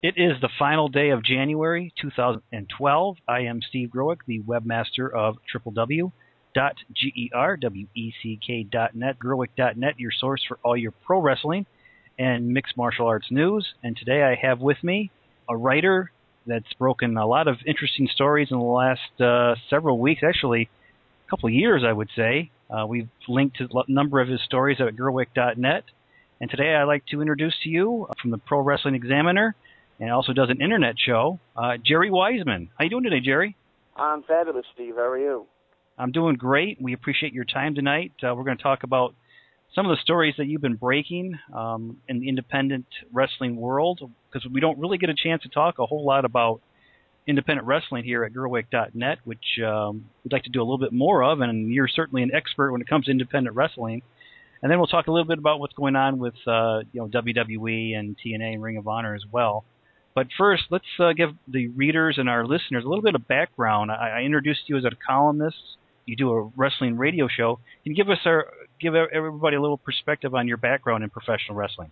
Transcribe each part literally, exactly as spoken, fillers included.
It is the final day of January two thousand twelve. I am Steve Growick, the webmaster of w w w dot gerweck dot net, gerwick dot net, your source for all your pro wrestling and mixed martial arts news. And today I have with me a writer that's broken a lot of interesting stories in the last uh, several weeks, actually a couple of years, I would say. Uh, we've linked to a number of his stories at gerwick dot net. And today I'd like to introduce to you from the Pro Wrestling Examiner, and also does an internet show, uh, Jerry Wiseman. How you doing today, Jerry? I'm fabulous, Steve. How are you? I'm doing great. We appreciate your time tonight. Uh, we're going to talk about some of the stories that you've been breaking um, in the independent wrestling world, because we don't really get a chance to talk a whole lot about independent wrestling here at gerwick dot net, which um, we'd like to do a little bit more of, and you're certainly an expert when it comes to independent wrestling. And then we'll talk a little bit about what's going on with uh, you know W W E and T N A and Ring of Honor as well. But first, let's uh, give the readers and our listeners a little bit of background. I, I introduced you as a columnist. You do a wrestling radio show. Can you give us our, give everybody a little perspective on your background in professional wrestling?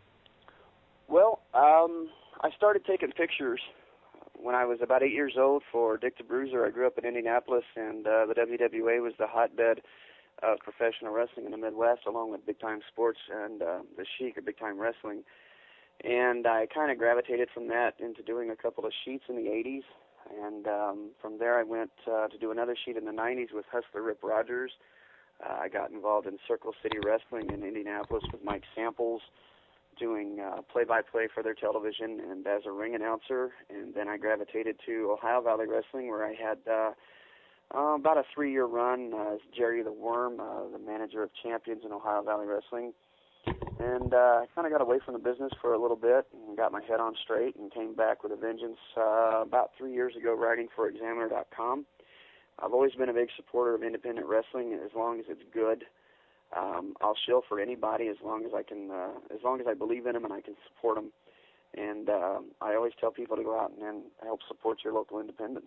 Well, um, I started taking pictures when I was about eight years old for Dick the Bruiser. I grew up in Indianapolis, and uh, the W W A was the hotbed of professional wrestling in the Midwest, along with Big Time Sports and uh, the Sheik, or Big Time Wrestling. And I kind of gravitated from that into doing a couple of sheets in the eighties. And um, from there I went uh, to do another sheet in the nineties with Hustler Rip Rogers. Uh, I got involved in Circle City Wrestling in Indianapolis with Mike Samples, doing uh, play-by-play for their television and as a ring announcer. And then I gravitated to Ohio Valley Wrestling, where I had uh, uh, about a three-year run uh, as Jerry the Worm, uh, the manager of champions in Ohio Valley Wrestling. And uh, I kind of got away from the business for a little bit and got my head on straight and came back with a vengeance uh, about three years ago writing for Examiner dot com. I've always been a big supporter of independent wrestling as long as it's good. Um, I'll shill for anybody as long as I can, uh, as long as I believe in them and I can support them. And uh, I always tell people to go out and, and help support your local independents.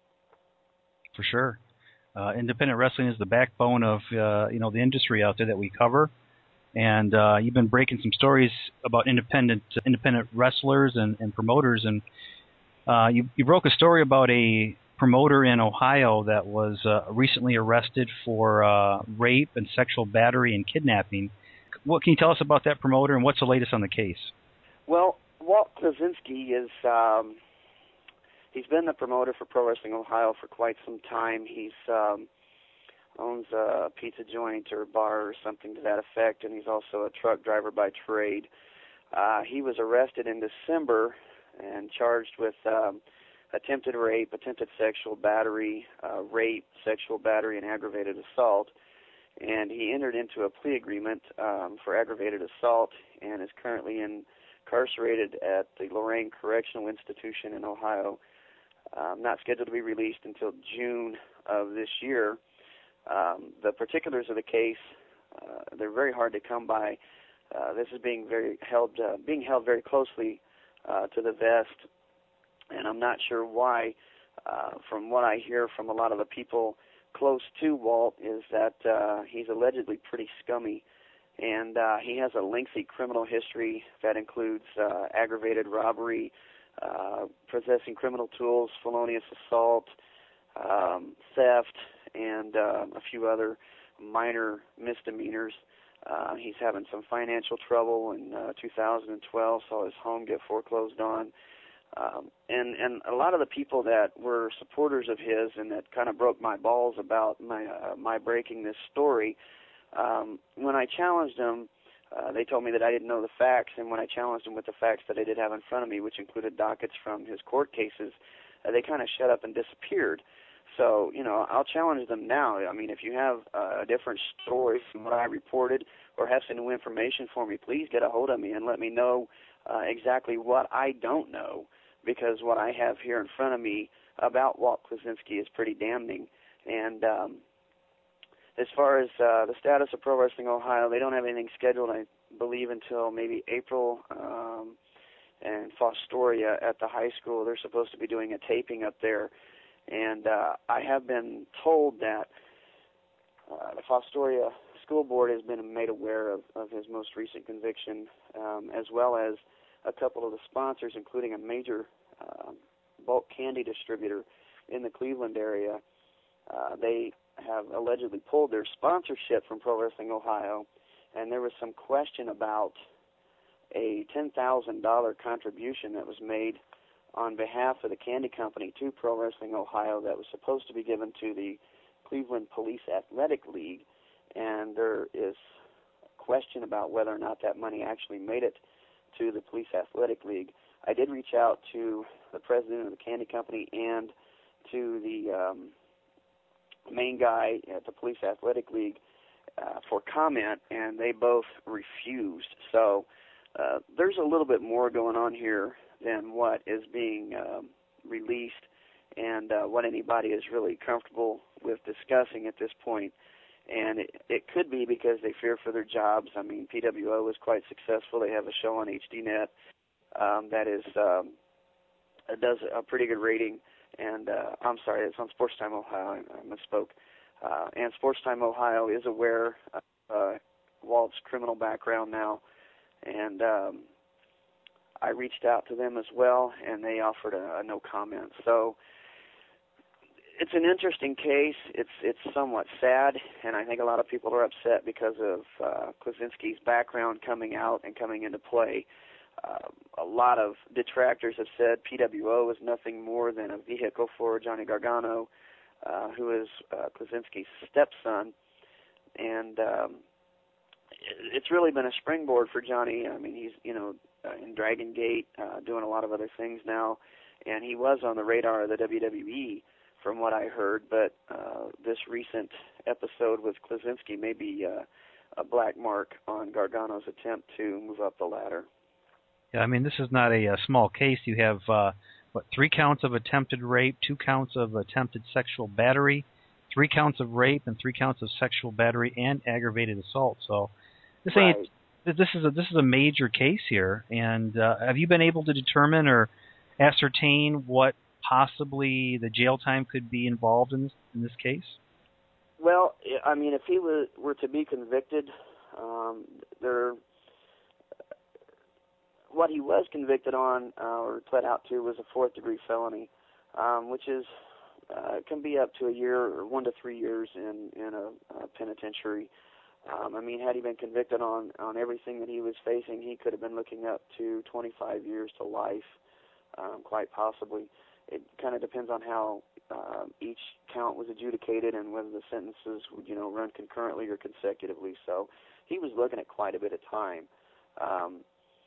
For sure. Uh, independent wrestling is the backbone of uh, you know the industry out there that we cover. And uh, you've been breaking some stories about independent independent wrestlers and, and promoters. And uh, you, you broke a story about a promoter in Ohio that was uh, recently arrested for uh, rape and sexual battery and kidnapping. What can you tell us about that promoter, and what's the latest on the case? Well, Walt Klaczynski is um, he's been the promoter for Pro Wrestling Ohio for quite some time. He's um, owns a pizza joint or bar or something to that effect, and he's also a truck driver by trade. Uh, he was arrested in December and charged with um, attempted rape, attempted sexual battery, uh, rape, sexual battery, and aggravated assault. And he entered into a plea agreement um, for aggravated assault and is currently incarcerated at the Lorain Correctional Institution in Ohio. Um, not scheduled to be released until June of this year. Um, the particulars of the case, uh, they're very hard to come by. Uh, this is being very held, uh, being held very closely uh, to the vest, and I'm not sure why. Uh, from what I hear from a lot of the people close to Walt, is that uh, he's allegedly pretty scummy, and uh, he has a lengthy criminal history that includes uh, aggravated robbery, uh, possessing criminal tools, felonious assault, um, theft, and uh, a few other minor misdemeanors. Uh, he's having some financial trouble in uh, two thousand twelve, saw his home get foreclosed on. Um, and, and a lot of the people that were supporters of his and that kind of broke my balls about my, uh, my breaking this story, um, when I challenged them, uh, they told me that I didn't know the facts, and when I challenged them with the facts that I did have in front of me, which included dockets from his court cases, uh, they kind of shut up and disappeared. So, you know, I'll challenge them now. I mean, if you have uh, a different story from what I reported or have some new information for me, please get a hold of me and let me know uh, exactly what I don't know, because what I have here in front of me about Walt Klaczynski is pretty damning. And um, as far as uh, the status of Pro Wrestling Ohio, they don't have anything scheduled, I believe, until maybe April. Um, and Fostoria at the high school, they're supposed to be doing a taping up there. And uh, I have been told that uh, the Fostoria School Board has been made aware of, of his most recent conviction, um, as well as a couple of the sponsors, including a major uh, bulk candy distributor in the Cleveland area. Uh, they have allegedly pulled their sponsorship from Pro Wrestling Ohio, and there was some question about a ten thousand dollars contribution that was made on behalf of the candy company to Pro Wrestling Ohio that was supposed to be given to the Cleveland Police Athletic League, and there is a question about whether or not that money actually made it to the Police Athletic League. I did reach out to the president of the candy company and to the um, main guy at the Police Athletic League uh, for comment, and they both refused. So uh, there's a little bit more going on here than what is being um, released and uh, what anybody is really comfortable with discussing at this point. And it, it could be because they fear for their jobs. I mean, P W O was quite successful. They have a show on H D net um, that is um, it does a pretty good rating. And uh, I'm sorry, it's on Sports Time Ohio. I, I misspoke. Uh, and Sports Time Ohio is aware of uh, Walt's criminal background now. And um, I reached out to them as well, and they offered a, a no comment. So it's an interesting case. It's it's somewhat sad, and I think a lot of people are upset because of uh, Klaczynski's background coming out and coming into play. Uh, a lot of detractors have said P W O is nothing more than a vehicle for Johnny Gargano, uh, who is uh, Klaczynski's stepson, and um, it's really been a springboard for Johnny. I mean, he's you know uh, in Dragon Gate, uh, doing a lot of other things now, and he was on the radar of the W W E, from what I heard. But uh, this recent episode with Klaczynski may be uh, a black mark on Gargano's attempt to move up the ladder. Yeah, I mean, this is not a, a small case. You have, uh, what, three counts of attempted rape, two counts of attempted sexual battery, three counts of rape, and three counts of sexual battery and aggravated assault. So this right. ain't this is a this is a major case here. And uh, have you been able to determine or ascertain what possibly the jail time could be involved in this in this case? Well, I mean, if he were, were to be convicted, um, there. What he was convicted on uh, or pled out to was a fourth-degree felony, um, which is uh, can be up to a year or one to three years in in a, a penitentiary. Um, I mean, had he been convicted on, on everything that he was facing, he could have been looking up to twenty-five years to life, um, quite possibly. It kind of depends on how uh, each count was adjudicated and whether the sentences would, you know, run concurrently or consecutively. So he was looking at quite a bit of time. Um,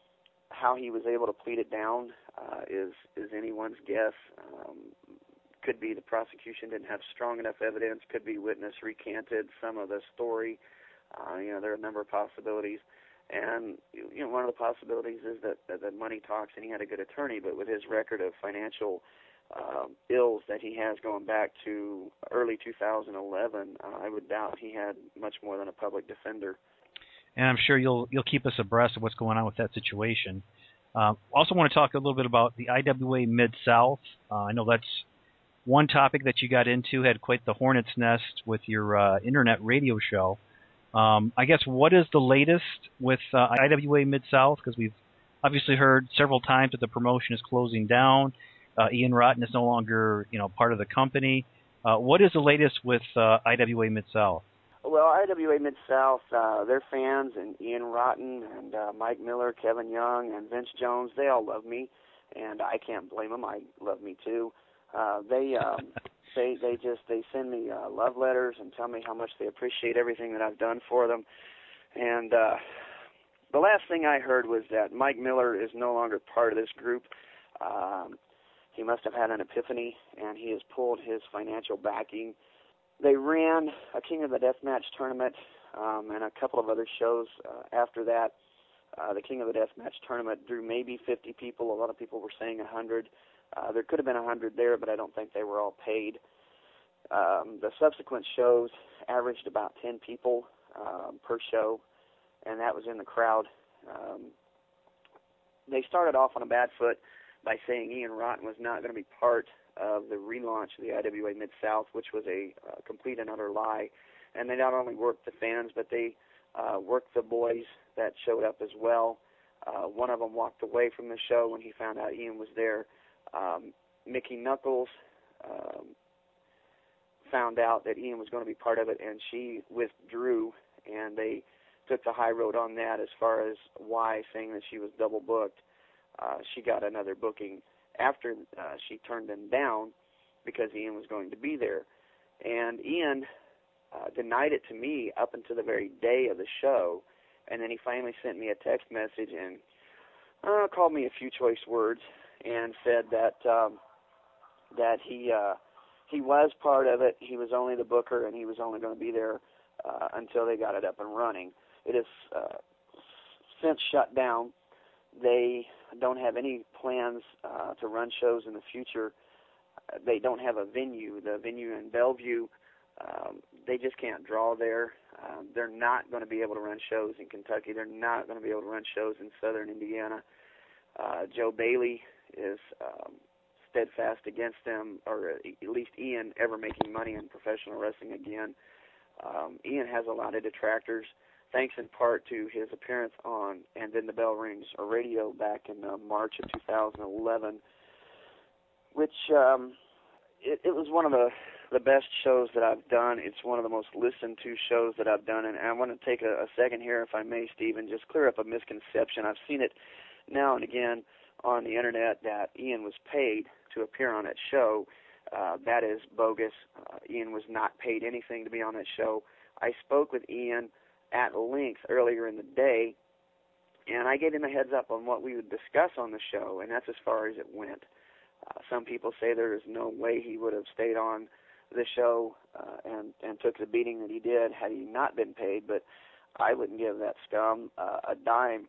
How he was able to plead it down uh, is is anyone's guess. Um, could be the prosecution didn't have strong enough evidence. Could be witness recanted some of the story. Uh, you know, there are a number of possibilities. And you know, one of the possibilities is that, that that money talks, and he had a good attorney. But with his record of financial uh, ills that he has going back to early two thousand eleven, uh, I would doubt he had much more than a public defender. And I'm sure you'll you'll keep us abreast of what's going on with that situation. Uh, also want to talk a little bit about the I W A Mid-South. Uh, I know that's one topic that you got into, had quite the hornet's nest with your uh, internet radio show. Um, I guess what is the latest with uh, I W A Mid-South? Because we've obviously heard several times that the promotion is closing down. Uh, Ian Rotten is no longer you know part of the company. Uh, what is the latest with uh, I W A Mid-South? Well, I W A Mid-South, uh, their fans, and Ian Rotten, and uh, Mike Miller, Kevin Young, and Vince Jones, they all love me, and I can't blame them. I love me too. Uh, they um, they they just they send me uh, love letters and tell me how much they appreciate everything that I've done for them. And uh, the last thing I heard was that Mike Miller is no longer part of this group. Um, he must have had an epiphany, and he has pulled his financial backing. They ran a King of the Deathmatch tournament um, and a couple of other shows uh, after that. Uh, the King of the Deathmatch tournament drew maybe fifty people. A lot of people were saying one hundred. Uh, there could have been one hundred there, but I don't think they were all paid. Um, the subsequent shows averaged about ten people um, per show, and that was in the crowd. Um, they started off on a bad foot by saying Ian Rotten was not going to be part of the relaunch of the I W A Mid-South, which was a uh, complete and utter lie. And they not only worked the fans, but they uh, worked the boys that showed up as well. Uh, one of them walked away from the show when he found out Ian was there. Um, Mickey Knuckles um, found out that Ian was going to be part of it, and she withdrew, and they took the high road on that as far as why, saying that she was double booked. Uh, she got another booking after uh, she turned them down because Ian was going to be there. And Ian uh, denied it to me up until the very day of the show, and then he finally sent me a text message and uh, called me a few choice words and said that um, that he uh, he was part of it. He was only the booker, and he was only going to be there uh, until they got it up and running. It has uh, since shut down. They don't have any plans uh, to run shows in the future. They don't have a venue. The venue in Bellevue, um, they just can't draw there. Um, they're not going to be able to run shows in Kentucky. They're not going to be able to run shows in southern Indiana. Uh, Joe Bailey is um, steadfast against them, or at least Ian ever making money in professional wrestling again. Um, Ian has a lot of detractors, thanks in part to his appearance on And Then the Bell Rings radio back in uh, March of two thousand eleven, which um, it, it was one of the the best shows that I've done. It's one of the most listened to shows that I've done, and I want to take a, a second here, if I may, Steve, and just clear up a misconception. I've seen it now and again on the internet that Ian was paid to appear on that show. Uh, that is bogus. Uh, Ian was not paid anything to be on that show. I spoke with Ian at length earlier in the day, and I gave him a heads up on what we would discuss on the show, and that's as far as it went. Uh, some people say there is no way he would have stayed on the show uh, and, and took the beating that he did had he not been paid, but I wouldn't give that scum uh, a dime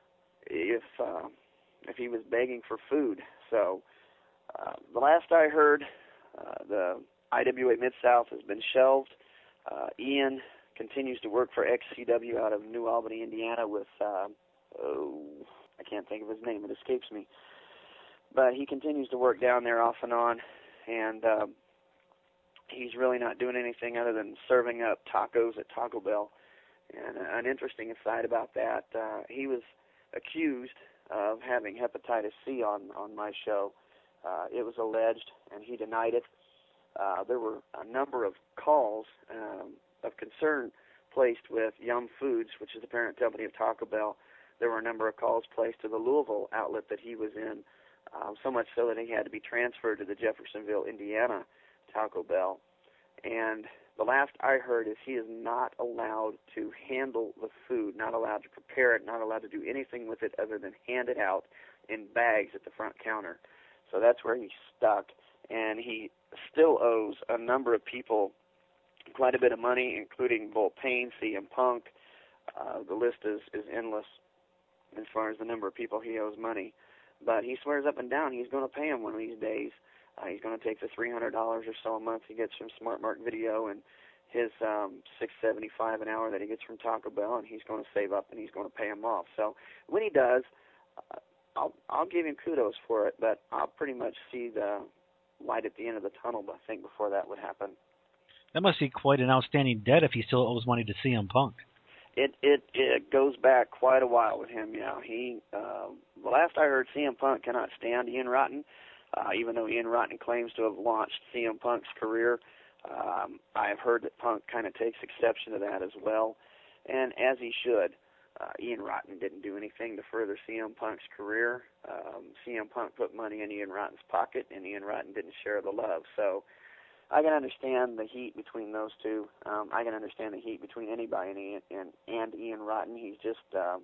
if uh, if he was begging for food. So uh, the last I heard, uh, the I W A Mid-South has been shelved. Uh, Ian continues to work for X C W out of New Albany, Indiana with, uh, oh, I can't think of his name, it escapes me. But he continues to work down there off and on, and um, he's really not doing anything other than serving up tacos at Taco Bell. And uh, an interesting aside about that, uh, he was accused of having hepatitis C on, on my show. Uh, it was alleged, and he denied it. Uh, there were a number of calls um, of concern placed with Yum Foods, which is the parent company of Taco Bell. There were a number of calls placed to the Louisville outlet that he was in, um, so much so that he had to be transferred to the Jeffersonville, Indiana Taco Bell. And the last I heard is he is not allowed to handle the food, not allowed to prepare it, not allowed to do anything with it other than hand it out in bags at the front counter. So that's where he's stuck, and he still owes a number of people quite a bit of money, including Bull Payne, C M Punk. Uh, the list is, is endless as far as the number of people he owes money. But he swears up and down he's going to pay him one of these days. Uh, he's going to take the three hundred dollars or so a month he gets from Smart Mark Video and his um, six seventy-five an hour that he gets from Taco Bell, and he's going to save up and he's going to pay him off. So when he does, uh, I'll I'll give him kudos for it, but I'll pretty much see the light at the end of the tunnel, I think, before that would happen. That must be quite an outstanding debt if he still owes money to C M Punk. It it it goes back quite a while with him. Yeah, he uh, the last I heard, C M Punk cannot stand Ian Rotten, uh, even though Ian Rotten claims to have launched C M Punk's career. Um, I've heard that Punk kind of takes exception to that as well, and as he should. Uh, Ian Rotten didn't do anything to further C M Punk's career. Um, C M Punk put money in Ian Rotten's pocket, and Ian Rotten didn't share the love. So I can understand the heat between those two. Um, I can understand the heat between anybody and Ian, and, and Ian Rotten. He's just, uh,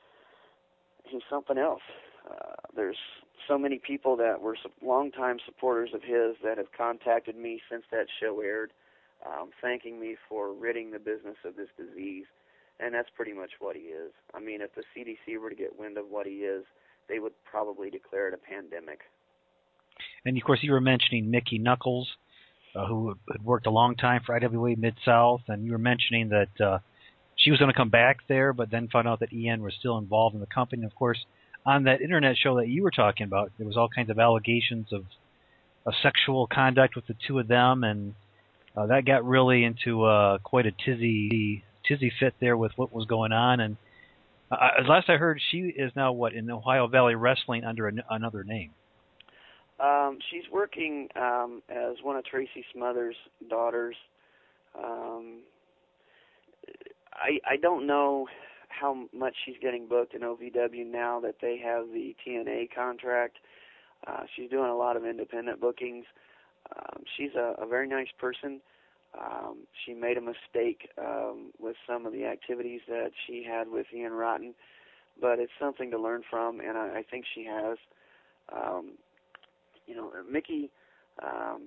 he's something else. Uh, there's so many people that were longtime supporters of his that have contacted me since that show aired, um, thanking me for ridding the business of this disease. And that's pretty much what he is. I mean, if the C D C were to get wind of what he is, they would probably declare it a pandemic. And, of course, you were mentioning Mickey Knuckles, uh, who had worked a long time for I W A Mid-South, and you were mentioning that uh, she was going to come back there, but then found out that Ian was still involved in the company. And, of course, on that Internet show that you were talking about, there was all kinds of allegations of, of sexual conduct with the two of them, and uh, that got really into uh, quite a tizzy... tizzy fit there with what was going on, and Uh, as last I heard, she is now what in Ohio Valley Wrestling under an, another name. Um, she's working um, as one of Tracy Smothers' daughters. Um, I I don't know how much she's getting booked in O V W now that they have the T N A contract. Uh, she's doing a lot of independent bookings. Um, she's a, a very nice person. Um, she made a mistake um, with some of the activities that she had with Ian Rotten, but it's something to learn from, and I, I think she has. Um, you know, Mickey, um,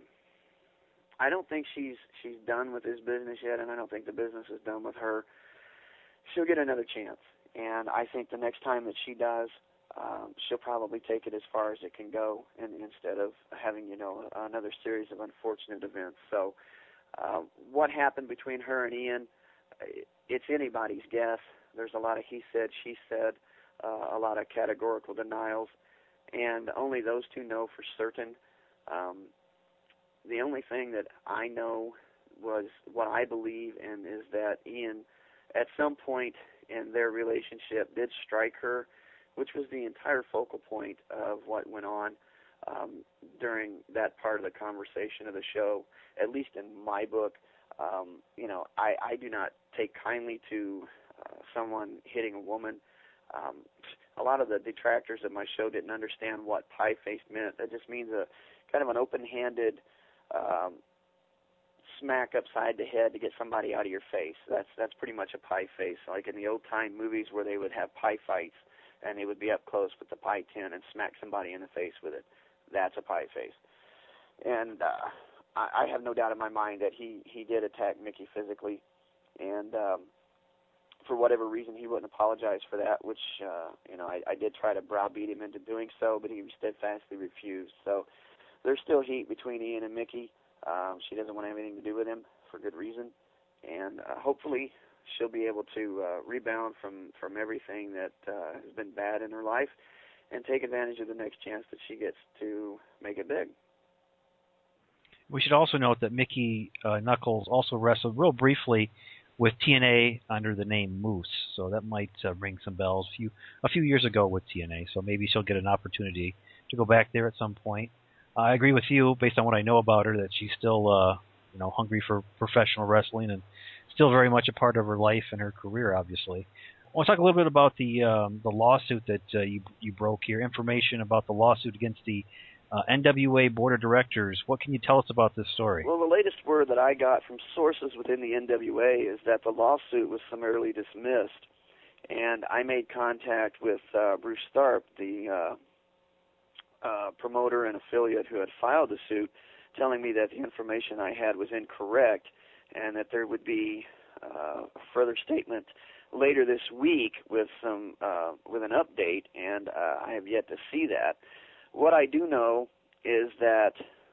I don't think she's she's done with this business yet, and I don't think the business is done with her. She'll get another chance, and I think the next time that she does, um, she'll probably take it as far as it can go, and instead of having, you know, another series of unfortunate events. So uh, what happened between her and Ian, it's anybody's guess. There's a lot of he said, she said, uh, a lot of categorical denials, and only those two know for certain. Um, the only thing that I know was what I believe, and is that Ian, at some point in their relationship, did strike her, which was the entire focal point of what went on um, during that part of the conversation of the show, at least in my book. Um, you know, I, I do not take kindly to uh, someone hitting a woman. Um, a lot of the detractors of my show didn't understand what pie-faced meant. That just means a kind of an open-handed um, smack upside the head to get somebody out of your face. That's that's pretty much a pie face, like in the old-time movies where they would have pie fights, and they would be up close with the pie tin and smack somebody in the face with it. That's a pie face. And uh, I, I have no doubt in my mind that he, he did attack Mickey physically, and um, for whatever reason he wouldn't apologize for that, which, uh, you know, I, I did try to browbeat him into doing so, but he steadfastly refused. So there's still heat between Ian and Mickey. Um, she doesn't want to have anything to do with him for good reason, and uh, hopefully she'll be able to uh, rebound from, from everything that uh, has been bad in her life and take advantage of the next chance that she gets to make it big. We should also note that Mickey uh, Knuckles also wrestled real briefly with T N A under the name Moose, so that might uh, ring some bells. A few, a few years ago with T N A, so maybe she'll get an opportunity to go back there at some point. Uh, I agree with you, based on what I know about her, that she's still, uh, you know, hungry for professional wrestling and still very much a part of her life and her career, obviously. I want to talk a little bit about the um, the lawsuit that uh, you you broke here. Information about the lawsuit against the uh, N W A Board of Directors. What can you tell us about this story? Well, the latest word that I got from sources within the N W A is that the lawsuit was summarily dismissed, and I made contact with uh, Bruce Tharp, the uh, uh, promoter and affiliate who had filed the suit, telling me that the information I had was incorrect and that there would be uh, a further statement later this week with some uh, with an update, and uh, I have yet to see that. What I do know is that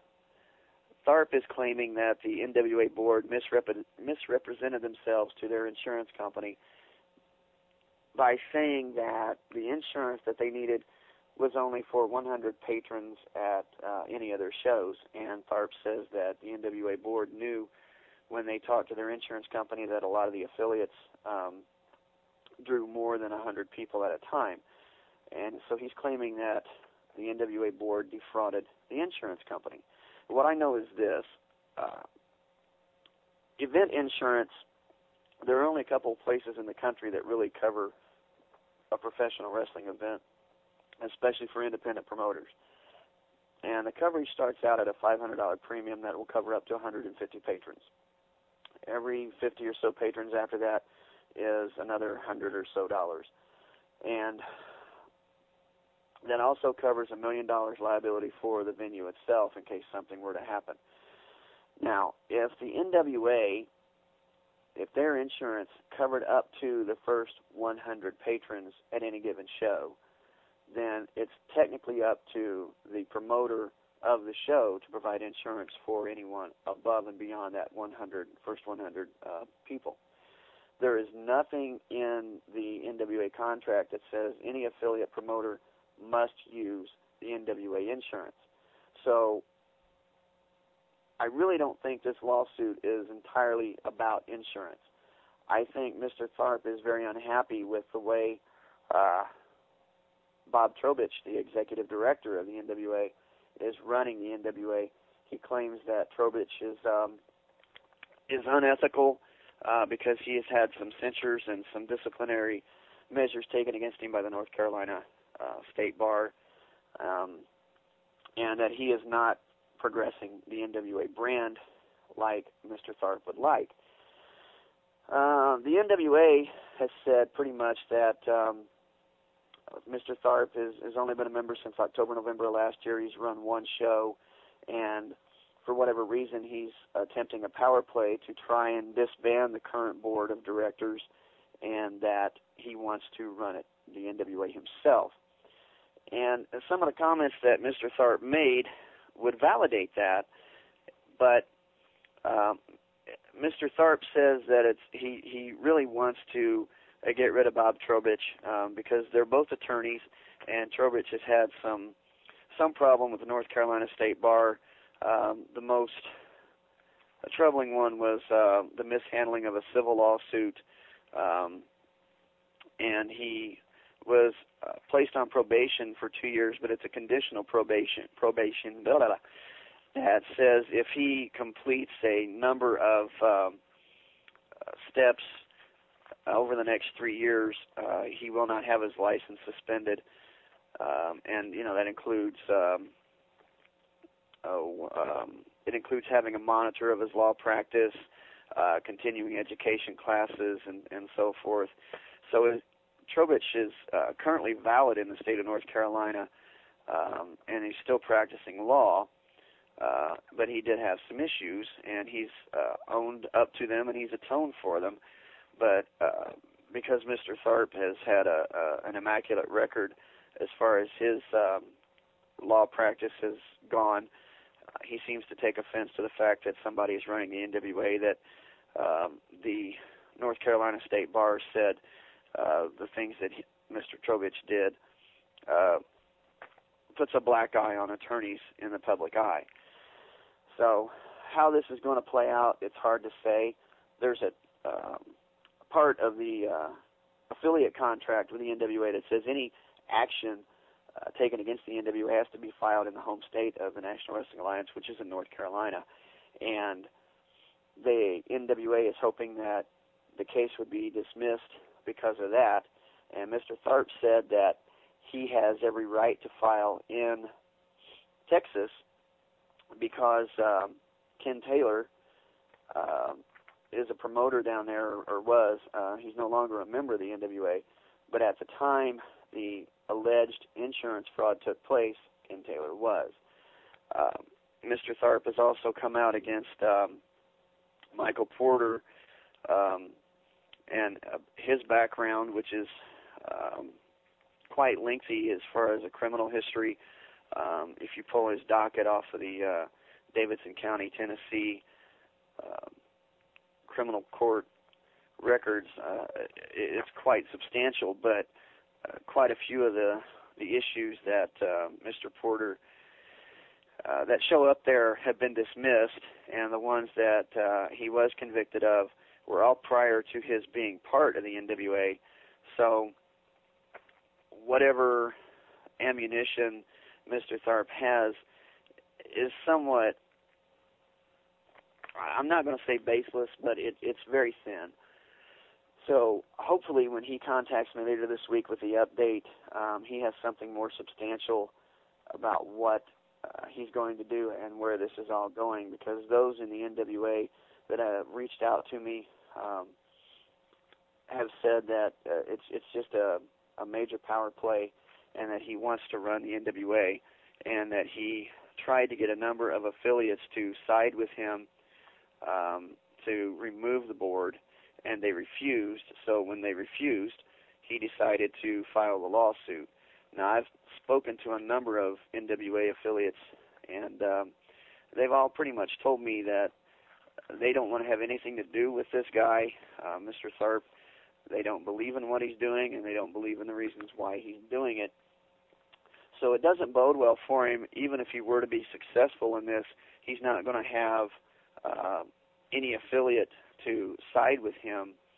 Tharp is claiming that the N W A board misrep- misrepresented themselves to their insurance company by saying that the insurance that they needed was only for one hundred patrons at uh, any of their shows, and Tharp says that the N W A board knew when they talked to their insurance company that a lot of the affiliates um, drew more than one hundred people at a time. And so he's claiming that the N W A board defrauded the insurance company. What I know is this. Uh, event insurance, there are only a couple of places in the country that really cover a professional wrestling event, especially for independent promoters. And the coverage starts out at a five hundred dollars premium that will cover up to one hundred fifty patrons. Every fifty or so patrons after that is another one hundred or so dollars. And that also covers a million dollars liability for the venue itself in case something were to happen. Now, if the N W A, if their insurance covered up to the first one hundred patrons at any given show, then it's technically up to the promoter of the show to provide insurance for anyone above and beyond that one hundred, first one hundred uh, people. There is nothing in the N W A contract that says any affiliate promoter must use the N W A insurance. So I really don't think this lawsuit is entirely about insurance. I think Mister Tharp is very unhappy with the way uh, Bob Trowbridge, the executive director of the N W A, is running the N W A. He claims that Trowbridge is um, is unethical uh, because he has had some censures and some disciplinary measures taken against him by the North Carolina uh, State Bar, um, and that he is not progressing the N W A brand like Mister Tharp would like. Uh, the N W A has said pretty much that um, Mister Tharp has, has only been a member since October, November of last year. He's run one show, and for whatever reason, he's attempting a power play to try and disband the current board of directors, and that he wants to run it, the N W A himself. And some of the comments that Mister Tharp made would validate that, but um, Mister Tharp says that it's he, he really wants to uh, get rid of Bob Trowbridge um, because they're both attorneys, and Trowbridge has had some some problem with the North Carolina State Bar. Um, the most uh, troubling one was uh, the mishandling of a civil lawsuit, um, and he was uh, placed on probation for two years, but it's a conditional probation. Probation. Blah, blah, blah. That says if he completes a number of um, uh, steps over the next three years, uh, he will not have his license suspended. Um, and, you know, that includes um, oh, um, it includes having a monitor of his law practice, uh, continuing education classes, and, and so forth. So it, Trowbridge is uh, currently valid in the state of North Carolina, um, and he's still practicing law. Uh, but he did have some issues, and he's uh, owned up to them, and he's atoned for them. But uh, because Mister Tharp has had a, a, an immaculate record as far as his um, law practice has gone, uh, he seems to take offense to the fact that somebody is running the N W A, that um, the North Carolina State Bar said uh, the things that he, Mister Trowbridge did uh, puts a black eye on attorneys in the public eye. So how this is going to play out, it's hard to say. There's a um, part of the uh, affiliate contract with the N W A that says any action uh, taken against the N W A has to be filed in the home state of the National Wrestling Alliance, which is in North Carolina. And the N W A is hoping that the case would be dismissed because of that. And Mister Tharp said that he has every right to file in Texas because um, Ken Taylor uh, is a promoter down there, or, or was. Uh, he's no longer a member of the N W A, but at the time the alleged insurance fraud took place, Ken Taylor was. Um, Mister Tharp has also come out against um, Michael Porter um, and uh, his background, which is um, quite lengthy as far as a criminal history. Um, if you pull his docket off of the uh, Davidson County, Tennessee uh, criminal court records, uh, it's quite substantial, but uh, quite a few of the, the issues that uh, Mister Porter uh, that show up there have been dismissed, and the ones that uh, he was convicted of were all prior to his being part of the N W A. So whatever ammunition Mister Tharp has is somewhat, I'm not going to say baseless, but it, it's very thin. So hopefully when he contacts me later this week with the update, um, he has something more substantial about what uh, he's going to do and where this is all going, because those in the N W A that have reached out to me um, have said that uh, it's it's just a, a major power play, and that he wants to run the N W A, and that he tried to get a number of affiliates to side with him um, to remove the board, and they refused. So when they refused, he decided to file the lawsuit. Now, I've spoken to a number of N W A affiliates, and um, they've all pretty much told me that they don't want to have anything to do with this guy, uh, Mister Tharp. They don't believe in what he's doing, and they don't believe in the reasons why he's doing it. So it doesn't bode well for him. Even if he were to be successful in this, he's not going to have uh, any affiliate to side with him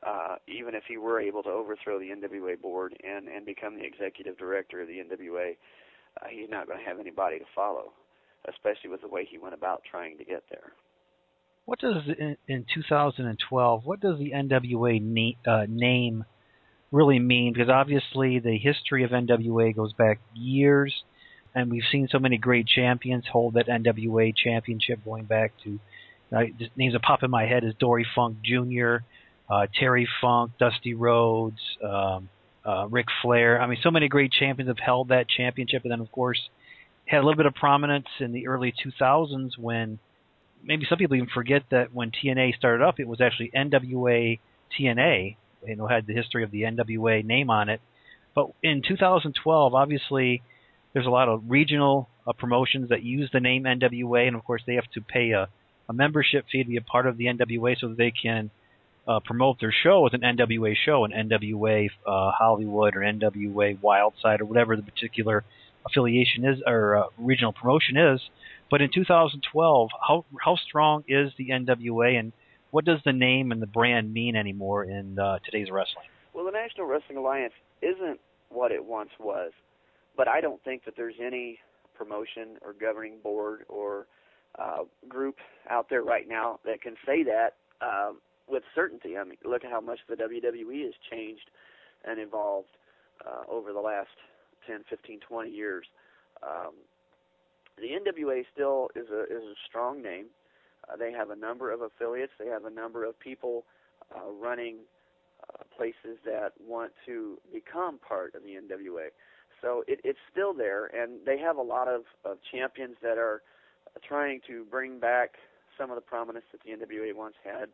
uh, even if he were able to overthrow the N W A board and, and become the executive director of the N W A, uh, he's not going to have anybody to follow, especially with the way he went about trying to get there. What does, in, in two thousand twelve, what does the N W A na- uh, name really mean? Because obviously the history of N W A goes back years, and we've seen so many great champions hold that N W A championship going back to, uh, just names that pop in my head is Dory Funk Junior, uh, Terry Funk, Dusty Rhodes, um, uh, Ric Flair. I mean, so many great champions have held that championship, and then, of course, had a little bit of prominence in the early two thousands when maybe some people even forget that when T N A started up, it was actually N W A T N A. You know, had the history of the N W A name on it. But in two thousand twelve, obviously, there's a lot of regional uh, promotions that use the name N W A, and of course, they have to pay a, a membership fee to be a part of the N W A so that they can uh, promote their show as an N W A show, an N W A uh, Hollywood or N W A Wildside or whatever the particular affiliation is or uh, regional promotion is. But in two thousand twelve, how how strong is the N W A, and what does the name and the brand mean anymore in uh, today's wrestling? Well, the National Wrestling Alliance isn't what it once was, but I don't think that there's any promotion or governing board or uh, group out there right now that can say that uh, with certainty. I mean, look at how much the W W E has changed and evolved uh, over the last ten, fifteen, twenty years. Um, The N W A still is a is a strong name. Uh, they have a number of affiliates. They have a number of people uh, running uh, places that want to become part of the N W A. So it, it's still there, and they have a lot of, of champions that are trying to bring back some of the prominence that the N W A once had.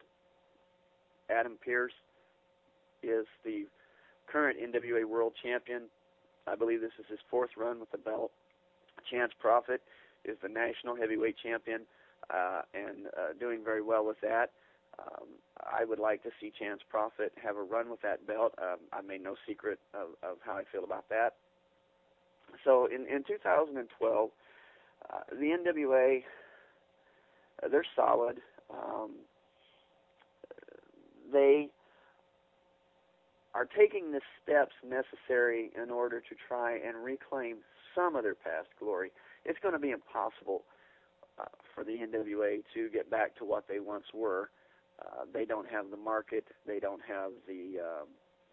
Adam Pearce is the current N W A World Champion. I believe this is his fourth run with the belt. Chance Prophet is the national heavyweight champion uh, and uh, doing very well with that. Um, I would like to see Chance Prophet have a run with that belt. Um, I made no secret of, of how I feel about that. So in, in two thousand twelve, uh, the N W A, uh, they're solid. Um, they are taking the steps necessary in order to try and reclaim some of their past glory. It's going to be impossible uh, for the N W A to get back to what they once were. Uh, they don't have the market. They don't have the um,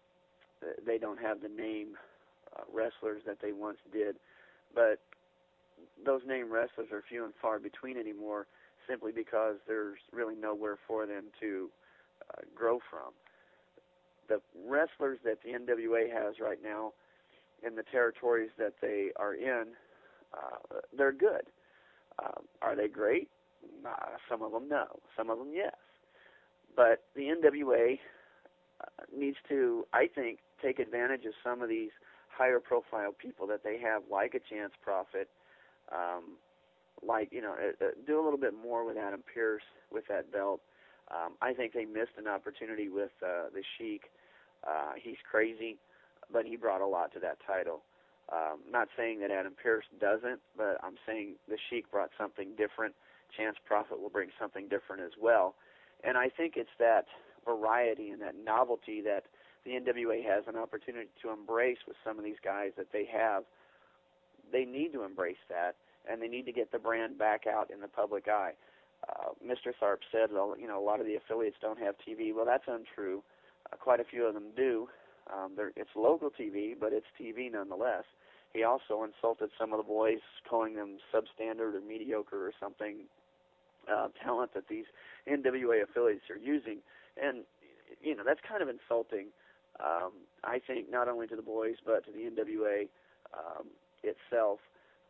they don't have the name uh, wrestlers that they once did. But those name wrestlers are few and far between anymore, simply because there's really nowhere for them to uh, grow from. The wrestlers that the N W A has right now in the territories that they are in, uh, they're good. Um, are they great? Nah, some of them, no. Some of them, yes. But the N W A uh, needs to, I think, take advantage of some of these higher-profile people that they have, like a Chance Prophet, um, like, you know, uh, uh, do a little bit more with Adam Pearce with that belt. Um, I think they missed an opportunity with uh, the Sheik. Uh, he's crazy, but he brought a lot to that title. Um, not saying that Adam Pearce doesn't, but I'm saying the Sheik brought something different. Chance Prophet will bring something different as well. And I think it's that variety and that novelty that the N W A has an opportunity to embrace with some of these guys that they have. They need to embrace that, and they need to get the brand back out in the public eye. Uh, Mister Tharp said, well, you know, a lot of the affiliates don't have T V. Well, that's untrue. Uh, quite a few of them do. Um, it's local T V, but it's T V nonetheless. He also insulted some of the boys, calling them substandard or mediocre or something, uh, talent that these N W A affiliates are using. And, you know, that's kind of insulting, um, I think, not only to the boys, but to the N W A um, itself.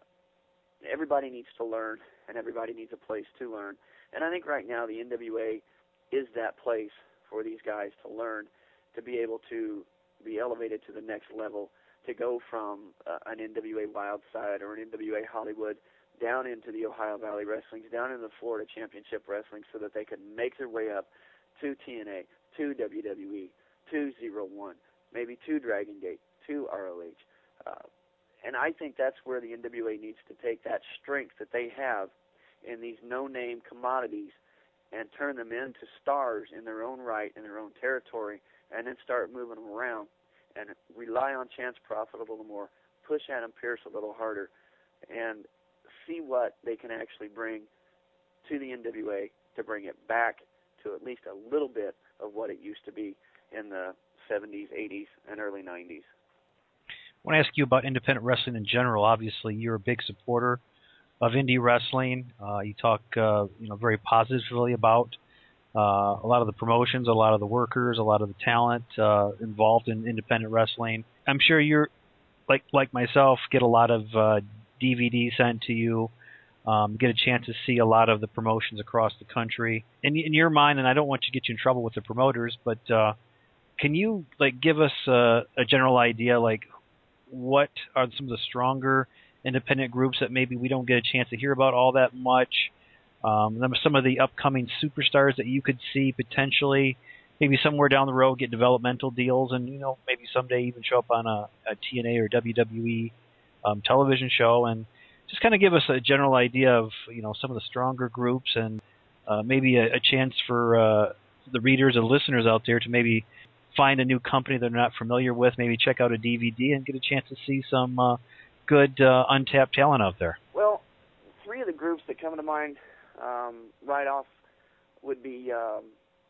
Everybody needs to learn, and everybody needs a place to learn. And I think right now the N W A is that place for these guys to learn, to be able to be elevated to the next level, to go from uh, an N W A Wildside or an N W A Hollywood down into the Ohio Valley Wrestlings, down into the Florida Championship Wrestling, so that they can make their way up to T N A, to W W E, to Zero One, maybe to Dragon Gate, to R O H. Uh, and I think that's where the N W A needs to take that strength that they have in these no-name commodities and turn them into stars in their own right, in their own territory, and then start moving them around and rely on Chance Profit a little more, push Adam Pearce a little harder, and see what they can actually bring to the N W A to bring it back to at least a little bit of what it used to be in the seventies, eighties, and early nineties. I want to ask you about independent wrestling in general. Obviously, you're a big supporter of indie wrestling. Uh, you talk, uh, you know, very positively about uh, a lot of the promotions, a lot of the workers, a lot of the talent uh, involved in independent wrestling. I'm sure you're, like like myself, get a lot of uh, D V Ds sent to you. Um, get a chance to see a lot of the promotions across the country. In, in your mind, and I don't want to get you in trouble with the promoters, but uh, can you like give us a, a general idea, like what are some of the stronger independent groups that maybe we don't get a chance to hear about all that much? Um, some of the upcoming superstars that you could see potentially, maybe somewhere down the road, get developmental deals, and you know maybe someday even show up on a, a T N A or W W E um, television show, and just kind of give us a general idea of you know some of the stronger groups, and uh, maybe a, a chance for uh, the readers and listeners out there to maybe find a new company they're not familiar with, maybe check out a D V D and get a chance to see some uh, good uh, untapped talent out there. Well, three of the groups that come to mind um, right off would be um,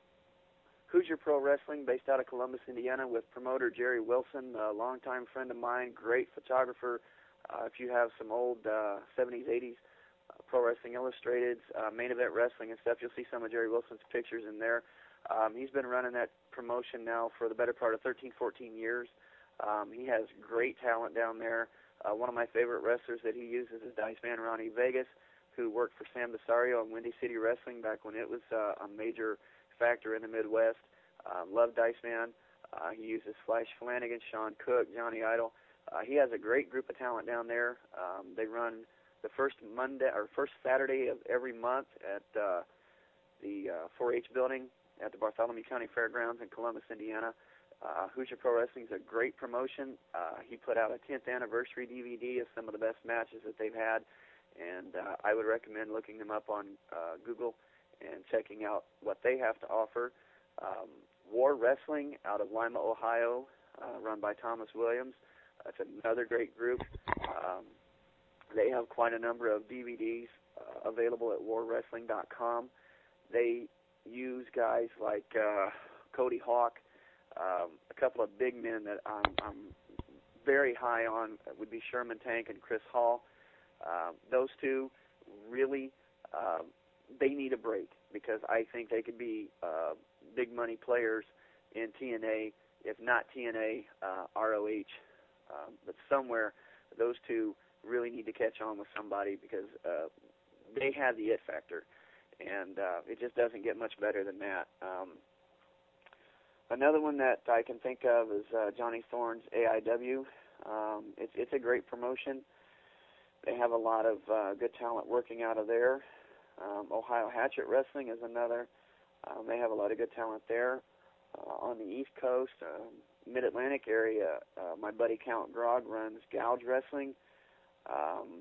Hoosier Pro Wrestling, based out of Columbus, Indiana, with promoter Jerry Wilson, a longtime friend of mine, great photographer. Uh, if you have some old uh, seventies, eighties uh, Pro Wrestling Illustrated, uh, Main Event Wrestling and stuff, you'll see some of Jerry Wilson's pictures in there. Um, he's been running that promotion now for the better part of thirteen, fourteen years. Um, he has great talent down there. Uh, one of my favorite wrestlers that he uses is Dice Man Ronnie Vegas, who worked for Sam Desario on Windy City Wrestling back when it was uh, a major factor in the Midwest. Uh, love Dice Man. Uh, he uses Flash Flanagan, Sean Cook, Johnny Idol. Uh, he has a great group of talent down there. Um, they run the first Monday or first Saturday of every month at uh, the uh, four H building at the Bartholomew County Fairgrounds in Columbus, Indiana. Uh, Hoosier Pro Wrestling is a great promotion. Uh, he put out a tenth anniversary D V D of some of the best matches that they've had, and uh, I would recommend looking them up on uh, Google and checking out what they have to offer. Um, War Wrestling out of Lima, Ohio, uh, run by Thomas Williams. That's another great group. Um, they have quite a number of D V Ds uh, available at war wrestling dot com. They use guys like uh, Cody Hawk. Um, a couple of big men that I'm, I'm very high on would be Sherman Tank and Chris Hall. Um, those two really, uh, they need a break because I think they could be uh, big money players in T N A, if not T N A, uh, R O H. Um, but somewhere those two really need to catch on with somebody because uh, they have the it factor, and uh, it just doesn't get much better than that. Um, another one that I can think of is uh, Johnny Thorne's A I W. Um, it's, it's a great promotion. They have a lot of uh, good talent working out of there. Um, Ohio Hatchet Wrestling is another. Um, they have a lot of good talent there. Uh, on the East Coast, um, Mid-Atlantic area, uh, my buddy Count Grog runs Gouge Wrestling. Um,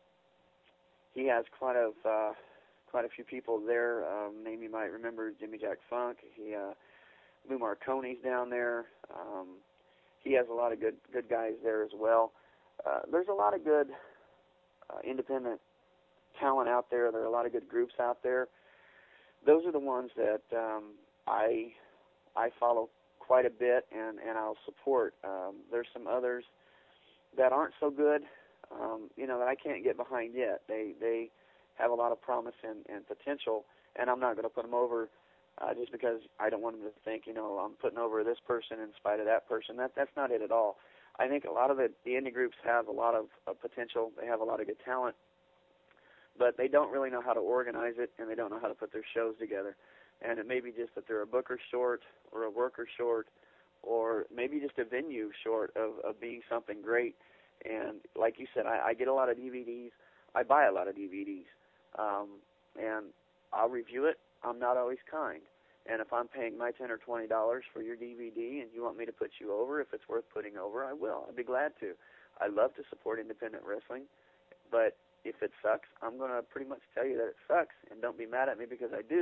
he has quite a uh, quite a few people there. Um, name you might remember, Jimmy Jack Funk. He uh, Lou Marconi's down there. Um, he has a lot of good good guys there as well. Uh, there's a lot of good uh, independent talent out there. There are a lot of good groups out there. Those are the ones that um, I I follow quite a bit, and, and I'll support. Um, there's some others that aren't so good, um, you know, that I can't get behind yet. They they have a lot of promise and, and potential, and I'm not going to put them over uh, just because I don't want them to think, you know, I'm putting over this person in spite of that person. That That's not it at all. I think a lot of the, the indie groups have a lot of uh, potential. They have a lot of good talent, but they don't really know how to organize it, and they don't know how to put their shows together. And it may be just that they're a booker short or a worker short or maybe just a venue short of, of being something great. And like you said, I, I get a lot of D V Ds. I buy a lot of D V Ds. Um, and I'll review it. I'm not always kind. And if I'm paying my ten dollars or twenty dollars for your D V D and you want me to put you over, if it's worth putting over, I will. I'd be glad to. I love to support independent wrestling. But if it sucks, I'm going to pretty much tell you that it sucks, and don't be mad at me because I do.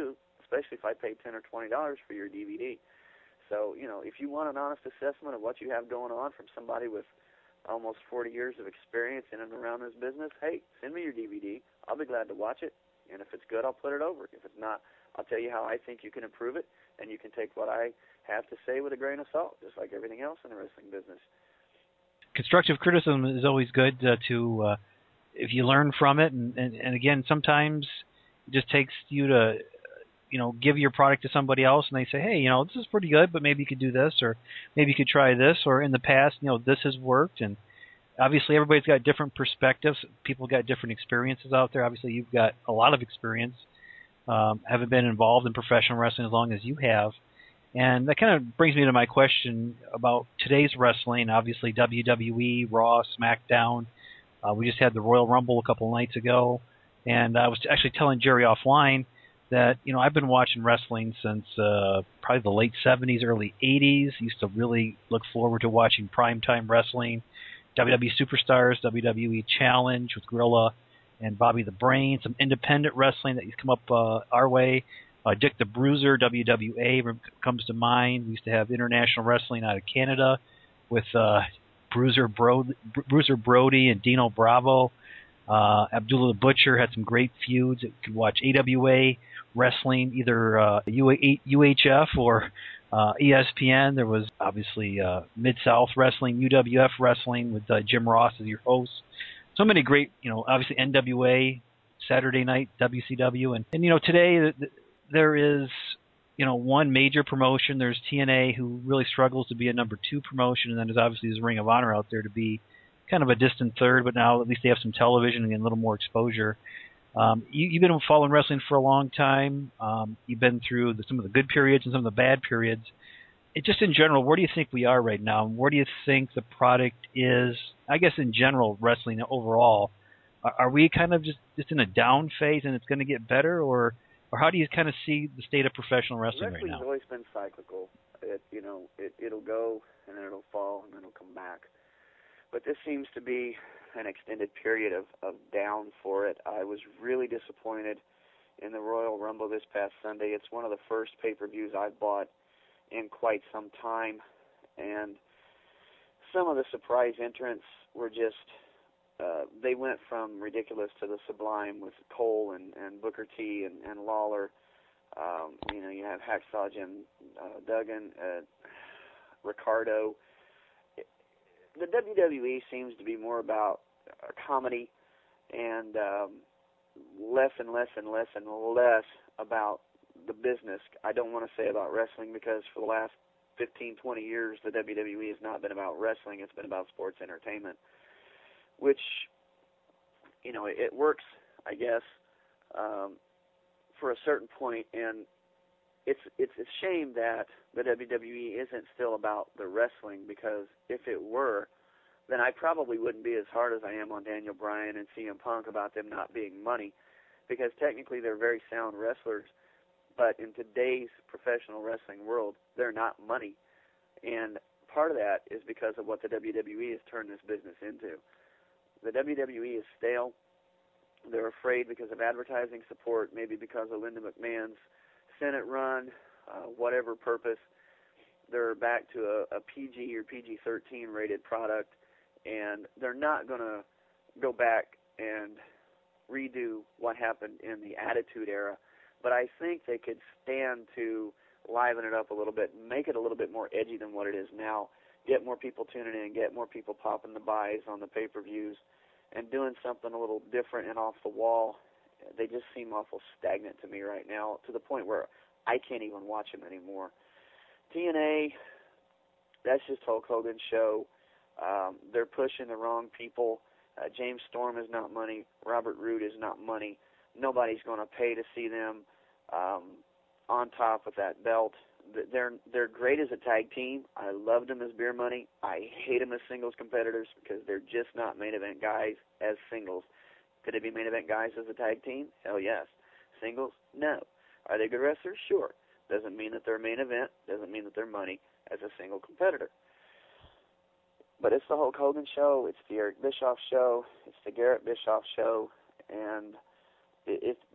especially if I pay ten or twenty dollars for your D V D. So, you know, if you want an honest assessment of what you have going on from somebody with almost forty years of experience in and around this business, hey, send me your D V D. I'll be glad to watch it. And if it's good, I'll put it over. If it's not, I'll tell you how I think you can improve it, and you can take what I have to say with a grain of salt, just like everything else in the wrestling business. Constructive criticism is always good uh, to, uh, if you learn from it. And, and, and again, sometimes it just takes you to, you know, give your product to somebody else, and they say, hey, you know, this is pretty good, but maybe you could do this, or maybe you could try this, or in the past, you know, this has worked. And obviously everybody's got different perspectives. People got different experiences out there. Obviously you've got a lot of experience, um, haven't been involved in professional wrestling as long as you have. And that kind of brings me to my question about today's wrestling. Obviously W W E, Raw, SmackDown. Uh, we just had the Royal Rumble a couple of nights ago. And I was actually telling Jerry offline that, you know, I've been watching wrestling since uh, probably the late seventies, early eighties. Used to really look forward to watching primetime wrestling. W W E Superstars, W W E Challenge with Gorilla and Bobby the Brain, some independent wrestling that used to come up uh, our way. Uh, Dick the Bruiser, W W A comes to mind. We used to have international wrestling out of Canada with uh, Bruiser, Bro- Bruiser Brody and Dino Bravo. Uh, Abdullah the Butcher had some great feuds. You could watch A W A wrestling, either uh, U H F or uh, E S P N. There was obviously uh, Mid-South Wrestling, U W F Wrestling with uh, Jim Ross as your host. So many great, you know, obviously N W A, Saturday night, W C W. And, and you know, today there is, you know, one major promotion. There's T N A, who really struggles to be a number two promotion, and then there's obviously this Ring of Honor out there to be kind of a distant third, but now at least they have some television and a little more exposure. Um, you, you've been following wrestling for a long time. Um, you've been through the, some of the good periods and some of the bad periods. It just in general, where do you think we are right now? Where do you think the product is, I guess in general, wrestling overall? Are, are we kind of just, just in a down phase and it's going to get better, or or how do you kind of see the state of professional wrestling right now? Wrestling's always been cyclical. It, you know, it, it'll go, and then it'll fall, and then it'll come back. But this seems to be an extended period of, of down for it. I was really disappointed in the Royal Rumble this past Sunday. It's one of the first pay-per-views I've bought in quite some time, and some of the surprise entrants were just, uh, they went from ridiculous to the sublime with Cole and, and Booker T and, and Lawler. Um, you know, you have Hacksaw Jim uh, Duggan, uh, Ricardo. The W W E seems to be more about uh, comedy and um, less and less and less and less about the business. I don't want to say about wrestling, because for the last fifteen, twenty years, the W W E has not been about wrestling. It's been about sports entertainment, which, you know, it, it works, I guess, um, for a certain point. And it's, it's a shame that the W W E isn't still about the wrestling, because if it were, then I probably wouldn't be as hard as I am on Daniel Bryan and C M Punk about them not being money, because technically they're very sound wrestlers, but in today's professional wrestling world, they're not money. And part of that is because of what the W W E has turned this business into. The W W E is stale. They're afraid because of advertising support, maybe because of Linda McMahon's Senate run, uh, whatever purpose. They're back to a, a P G or P G thirteen rated product, and they're not going to go back and redo what happened in the Attitude Era. But I think they could stand to liven it up a little bit, make it a little bit more edgy than what it is now, get more people tuning in, get more people popping the buys on the pay-per-views, and doing something a little different and off the wall. They just seem awful stagnant to me right now, to the point where I can't even watch them anymore. T N A, that's just Hulk Hogan's show. Um, they're pushing the wrong people. Uh, James Storm is not money. Robert Roode is not money. Nobody's going to pay to see them um, on top with that belt. They're they're great as a tag team. I loved them as beer money. I hate them as singles competitors, because they're just not main event guys as singles. Could they be main event guys as a tag team? Hell yes. Singles? No. Are they good wrestlers? Sure. Doesn't mean that they're main event. Doesn't mean that they're money as a single competitor. But it's the Hulk Hogan show. It's the Eric Bischoff show. It's the Garrett Bischoff show. And it, it,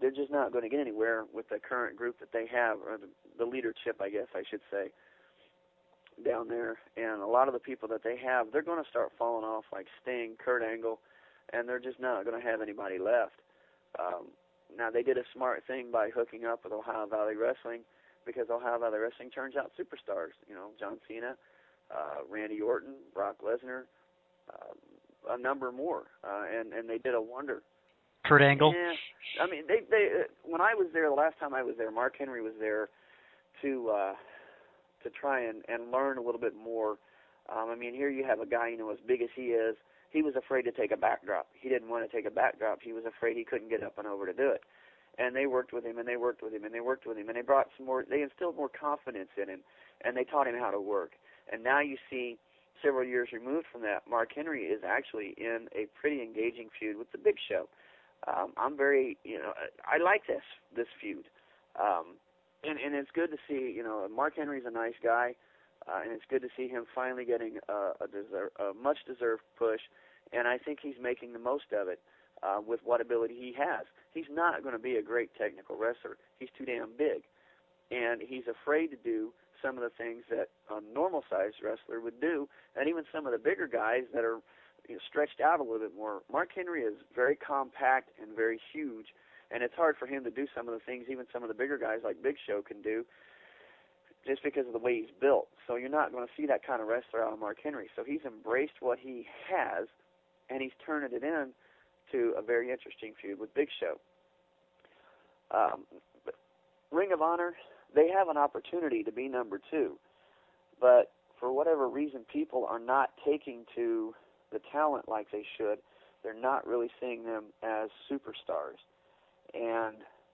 they're just not going to get anywhere with the current group that they have, or the, the leadership, I guess I should say, down there. And a lot of the people that they have, they're going to start falling off, like Sting, Kurt Angle, and they're just not going to have anybody left. Um, now, they did a smart thing by hooking up with Ohio Valley Wrestling, because Ohio Valley Wrestling turns out superstars. You know, John Cena, uh, Randy Orton, Brock Lesnar, uh, a number more, uh, and and they did a wonder. Kurt Angle. Yeah, I mean, they they when I was there the last time I was there, Mark Henry was there to uh, to try and and learn a little bit more. Um, I mean, here you have a guy, you know, as big as he is. He was afraid to take a backdrop. He didn't want to take a backdrop. He was afraid he couldn't get up and over to do it. And they worked with him, and they worked with him, and they worked with him, and they brought some more. They instilled more confidence in him, and they taught him how to work. And now you see, several years removed from that, Mark Henry is actually in a pretty engaging feud with the Big Show. Um, I'm very, you know, I like this this feud, um, and and it's good to see. You know, Mark Henry's a nice guy, uh, and it's good to see him finally getting a, a, deserve, a much deserved push, and I think he's making the most of it uh, with what ability he has. He's not going to be a great technical wrestler. He's too damn big, and he's afraid to do some of the things that a normal-sized wrestler would do, and even some of the bigger guys that are, you know, stretched out a little bit more. Mark Henry is very compact and very huge, and it's hard for him to do some of the things even some of the bigger guys like Big Show can do, just because of the way he's built. So you're not going to see that kind of wrestler out of Mark Henry. So he's embraced what he has, and he's turning it in to a very interesting feud with Big Show. Um, Ring of Honor, they have an opportunity to be number two, but for whatever reason, people are not taking to the talent like they should. They're not really seeing them as superstars, and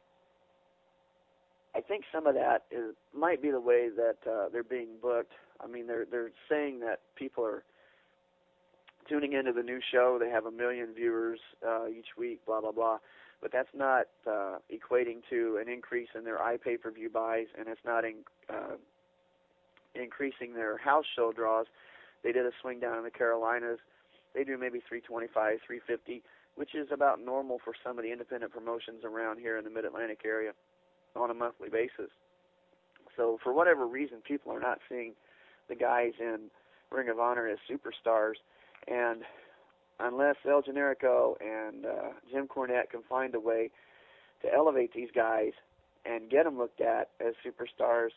I think some of that is might be the way that uh, they're being booked. I mean, they're they're saying that people are tuning into the new show. They have a million viewers uh, each week, blah blah blah. But that's not uh, equating to an increase in their iPay-per-view buys, and it's not in, uh, increasing their house show draws. They did a swing down in the Carolinas. They do maybe three twenty-five, three fifty, which is about normal for some of the independent promotions around here in the Mid-Atlantic area on a monthly basis. So for whatever reason, people are not seeing the guys in Ring of Honor as superstars, and unless El Generico and uh, Jim Cornette can find a way to elevate these guys and get them looked at as superstars,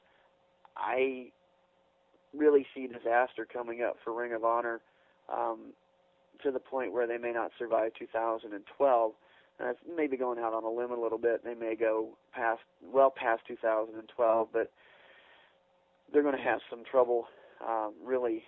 I really see disaster coming up for Ring of Honor, um, to the point where they may not survive two thousand twelve. Uh, maybe going out on a limb a little bit. They may go past, well past two thousand twelve, but they're going to have some trouble um, really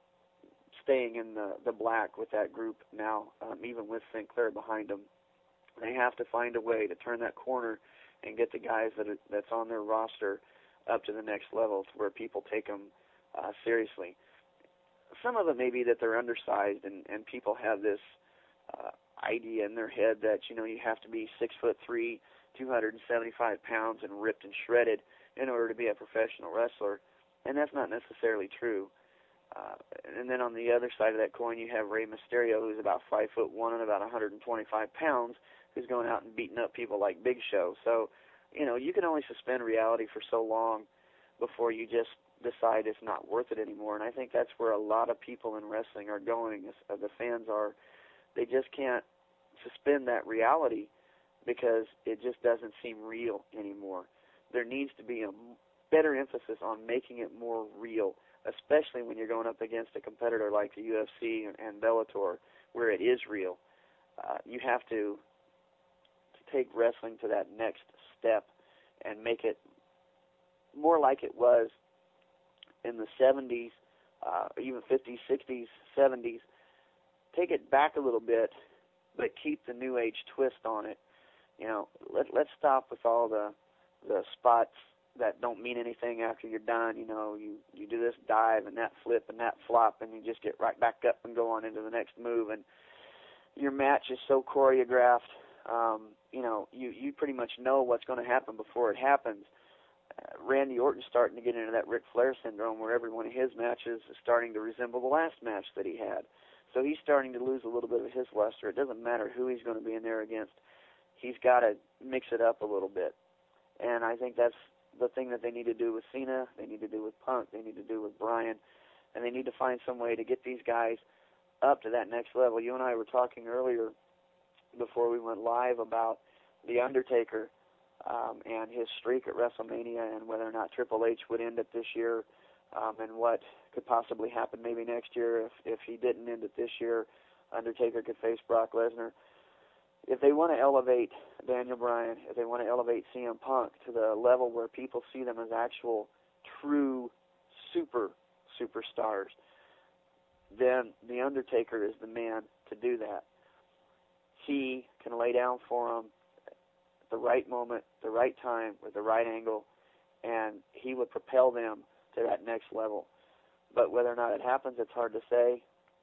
staying in the, the black with that group now, um, even with Sinclair behind them. They have to find a way to turn that corner and get the guys that are, that's on their roster up to the next level to where people take them uh, seriously. Some of it may be that they're undersized, and, and people have this uh, idea in their head that, you know, you have to be six foot three, two hundred seventy-five pounds, and ripped and shredded in order to be a professional wrestler, and that's not necessarily true. Uh, and then on the other side of that coin, you have Rey Mysterio, who's about five foot one and about one hundred twenty-five pounds, who's going out and beating up people like Big Show. So, you know, you can only suspend reality for so long before you just decide it's not worth it anymore. And I think that's where a lot of people in wrestling are going, as the fans are. They just can't suspend that reality because it just doesn't seem real anymore. There needs to be a better emphasis on making it more real, especially when you're going up against a competitor like the U F C and, and Bellator, where it is real. Uh, you have to, to take wrestling to that next step and make it more like it was in the seventies, uh, even fifties, sixties, seventies. Take it back a little bit, but keep the new age twist on it. You know, let, let's stop with all the the spots that don't mean anything after you're done. You know, you, you do this dive and that flip and that flop, and you just get right back up and go on into the next move. And your match is so choreographed, um, you know, you, you pretty much know what's going to happen before it happens. Uh, Randy Orton's starting to get into that Ric Flair syndrome where every one of his matches is starting to resemble the last match that he had. So he's starting to lose a little bit of his luster. It doesn't matter who he's going to be in there against. He's got to mix it up a little bit. And I think that's the thing that they need to do with Cena, they need to do with Punk, they need to do with Bryan, and they need to find some way to get these guys up to that next level. You and I were talking earlier before we went live about The Undertaker um, and his streak at WrestleMania and whether or not Triple H would end it this year, um, and what could possibly happen maybe next year if, if he didn't end it this year. Undertaker could face Brock Lesnar. If they want to elevate Daniel Bryan, if they want to elevate C M Punk to the level where people see them as actual, true, super superstars, then The Undertaker is the man to do that. He can lay down for them at the right moment, the right time, with the right angle, and he would propel them to that next level. But whether or not it happens, it's hard to say.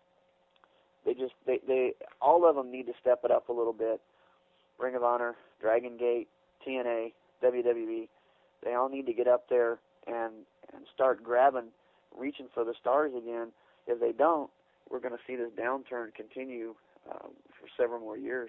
They just, they, they, all of them need to step it up a little bit. Ring of Honor, Dragon Gate, T N A, W W E, they all need to get up there and, and start grabbing, reaching for the stars again. If they don't, we're going to see this downturn continue um, for several more years.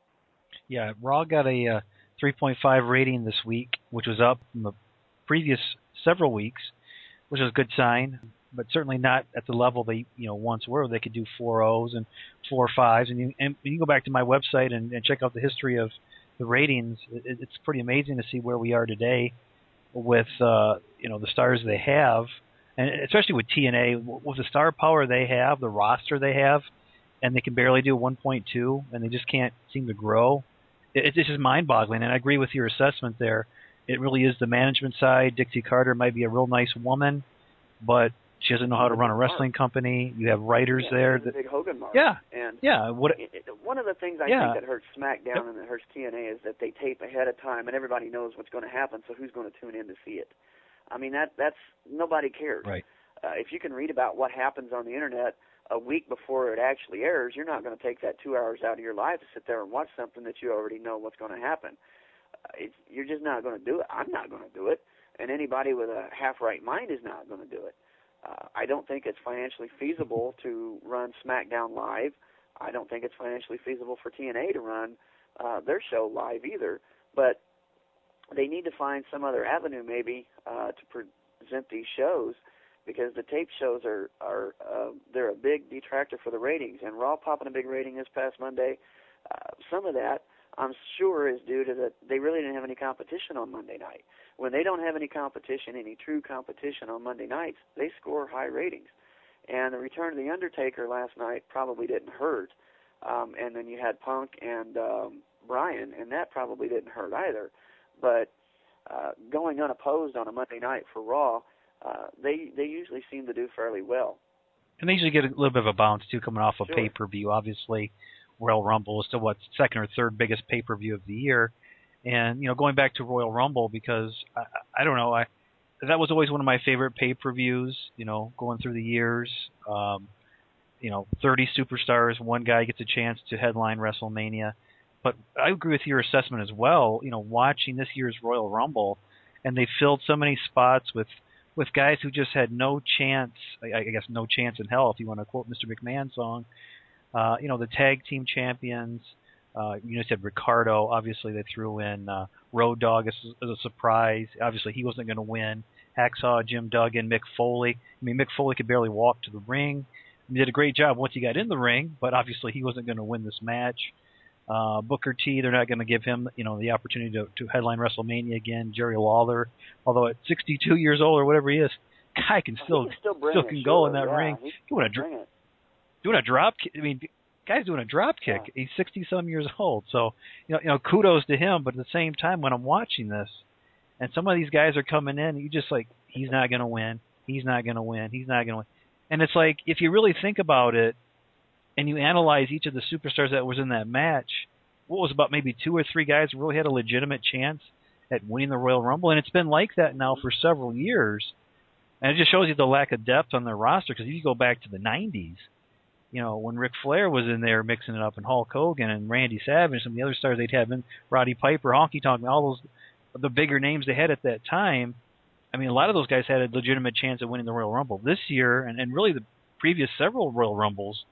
Yeah, Raw got a uh, three point five rating this week, which was up from the previous several weeks, which is a good sign, but certainly not at the level they you know once were. They could do four O's and four fives, and you, and you can go back to my website and, and check out the history of the ratings. It, it's pretty amazing to see where we are today with uh, you know the stars they have, and especially with T N A, with the star power they have, the roster they have, and they can barely do one point two, and they just can't seem to grow. It, it's just mind-boggling, and I agree with your assessment there. It really is the management side. Dixie Carter might be a real nice woman, but she doesn't know how to run a wrestling company. You have writers yeah, there. That, big Hogan mark. Yeah, and yeah. What? It, it, one of the things I yeah. think that hurts SmackDown yep. and that hurts T N A is that they tape ahead of time, and everybody knows what's going to happen. So who's going to tune in to see it? I mean, that that's nobody cares. Right. Uh, if you can read about what happens on the internet a week before it actually airs, you're not going to take that two hours out of your life to sit there and watch something that you already know what's going to happen. Uh, it's, you're just not going to do it. I'm not going to do it, and anybody with a half-right mind is not going to do it. Uh, I don't think it's financially feasible to run SmackDown live. I don't think it's financially feasible for T N A to run uh, their show live either. But they need to find some other avenue maybe uh, to present these shows, because the tape shows are, are uh, they're a big detractor for the ratings. And Raw popping a big rating this past Monday, uh, some of that I'm sure is due to that they really didn't have any competition on Monday night. When they don't have any competition, any true competition on Monday nights, they score high ratings. And the return of The Undertaker last night probably didn't hurt. Um, and then you had Punk and um, Bryan, and that probably didn't hurt either. But uh, going unopposed on a Monday night for Raw, uh, they they usually seem to do fairly well. And they usually get a little bit of a bounce, too, coming off a Sure. pay-per-view. Obviously, Royal Rumble is still, what, second or third biggest pay-per-view of the year. And, you know, going back to Royal Rumble, because, I, I don't know, I that was always one of my favorite pay-per-views, you know, going through the years. Um, you know, thirty superstars, one guy gets a chance to headline WrestleMania. But I agree with your assessment as well, you know, watching this year's Royal Rumble, and they filled so many spots with, with guys who just had no chance, I, I guess no chance in hell, if you want to quote Mister McMahon's song. Uh, you know, the tag team champions, uh, you know, said Ricardo, obviously they threw in uh, Road Dogg as, as a surprise. Obviously he wasn't going to win. Hacksaw Jim Duggan, Mick Foley. I mean, Mick Foley could barely walk to the ring. He did a great job once he got in the ring, but obviously he wasn't going to win this match. Uh, Booker T, they're not going to give him, you know, the opportunity to, to headline WrestleMania again. Jerry Lawler, although at sixty-two years old or whatever he is, guy can still he can still, bring still it, can sure, go in that yeah, ring. He doing a bring it. doing a drop kick. I mean, guy's doing a drop kick. Yeah. He's sixty some years old. So, you know, you know, kudos to him. But at the same time, when I'm watching this, and some of these guys are coming in, you just like, he's not going to win. He's not going to win. He's not going to win. And it's like, if you really think about it, and you analyze each of the superstars that was in that match, what was about maybe two or three guys who really had a legitimate chance at winning the Royal Rumble, and it's been like that now for several years. And it just shows you the lack of depth on their roster, because if you go back to the nineties, you know, when Ric Flair was in there mixing it up, and Hulk Hogan and Randy Savage, and some of the other stars they'd have in, Roddy Piper, Honky Tonk, all those, the bigger names they had at that time, I mean, a lot of those guys had a legitimate chance at winning the Royal Rumble. This year, and, and really the previous several Royal Rumbles,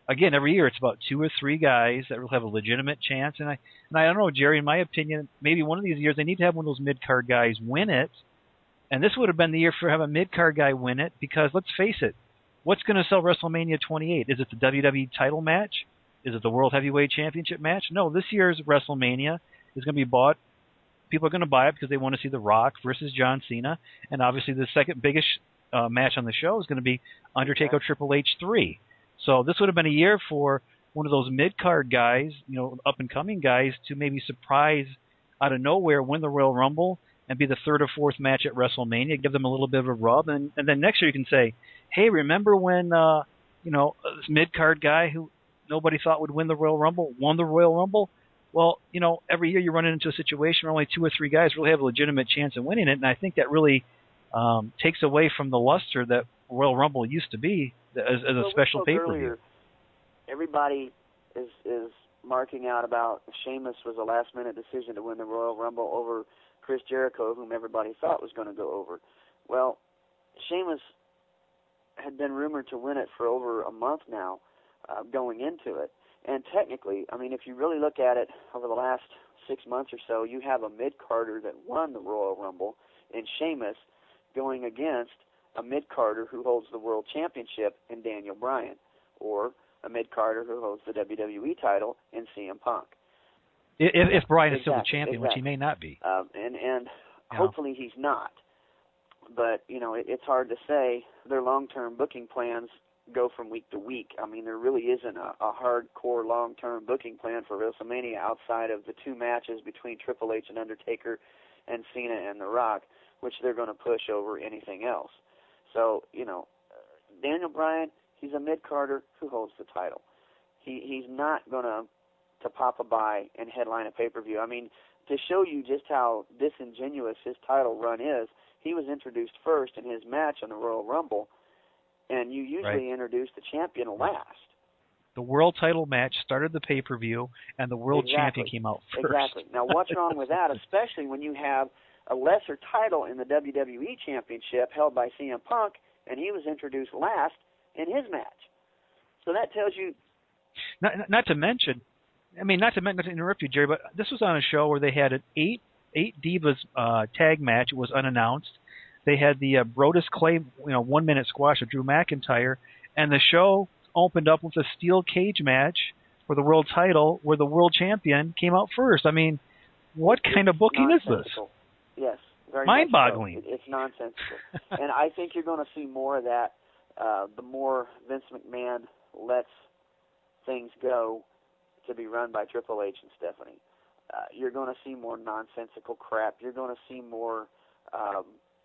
again, every year it's about two or three guys that will have a legitimate chance. And I and I don't know, Jerry, in my opinion, maybe one of these years they need to have one of those mid-card guys win it. And this would have been the year for have a mid-card guy win it because, let's face it, what's going to sell WrestleMania twenty-eight? Is it the W W E title match? Is it the World Heavyweight Championship match? No, this year's WrestleMania is going to be bought. People are going to buy it because they want to see The Rock versus John Cena. And obviously the second biggest uh, match on the show is going to be Undertaker yeah. Triple H three. So this would have been a year for one of those mid-card guys, you know, up-and-coming guys, to maybe surprise out of nowhere, win the Royal Rumble, and be the third or fourth match at WrestleMania, give them a little bit of a rub, and, and then next year you can say, hey, remember when, uh, you know, this mid-card guy who nobody thought would win the Royal Rumble won the Royal Rumble? Well, you know, every year you run into a situation where only two or three guys really have a legitimate chance of winning it, and I think that really um, takes away from the luster that Royal Rumble used to be as, as a well, special we pay-per-view. Earlier, everybody is is marking out about Sheamus was a last-minute decision to win the Royal Rumble over Chris Jericho, whom everybody thought was going to go over. Well, Sheamus had been rumored to win it for over a month now, uh, going into it. And technically, I mean, if you really look at it over the last six months or so, you have a mid-carder that won the Royal Rumble in Sheamus going against a mid-carder who holds the World Championship in Daniel Bryan, or a mid-carder who holds the W W E title in C M Punk. If, if Bryan is exactly, still the champion, exactly. which he may not be. Um, and and yeah. hopefully he's not. But, you know, it, it's hard to say. Their long-term booking plans go from week to week. I mean, there really isn't a, a hardcore long-term booking plan for WrestleMania outside of the two matches between Triple H and Undertaker and Cena and The Rock, which they're going to push over anything else. So, you know, Daniel Bryan, he's a mid-carder who holds the title. He He's not going to to pop a buy and headline a pay-per-view. I mean, to show you just how disingenuous his title run is, he was introduced first in his match on the Royal Rumble, and you usually right. introduce the champion last. The world title match started the pay-per-view, and the world exactly. champion came out first. Exactly. Now, what's wrong with that, especially when you have a lesser title in the W W E Championship held by C M Punk, and he was introduced last in his match? So that tells you... Not, not to mention, I mean, not to, not to interrupt you, Jerry, but this was on a show where they had an eight eight Divas uh, tag match. It was unannounced. They had the uh, Brodus Clay, you know, one-minute squash of Drew McIntyre, and the show opened up with a steel cage match for the world title where the world champion came out first. I mean, what it's kind of booking is this? Yes, very mind-boggling. Much so. It, it's nonsensical. And I think you're going to see more of that uh, the more Vince McMahon lets things go to be run by Triple H and Stephanie. Uh, you're going to see more nonsensical crap. You're going to see more um,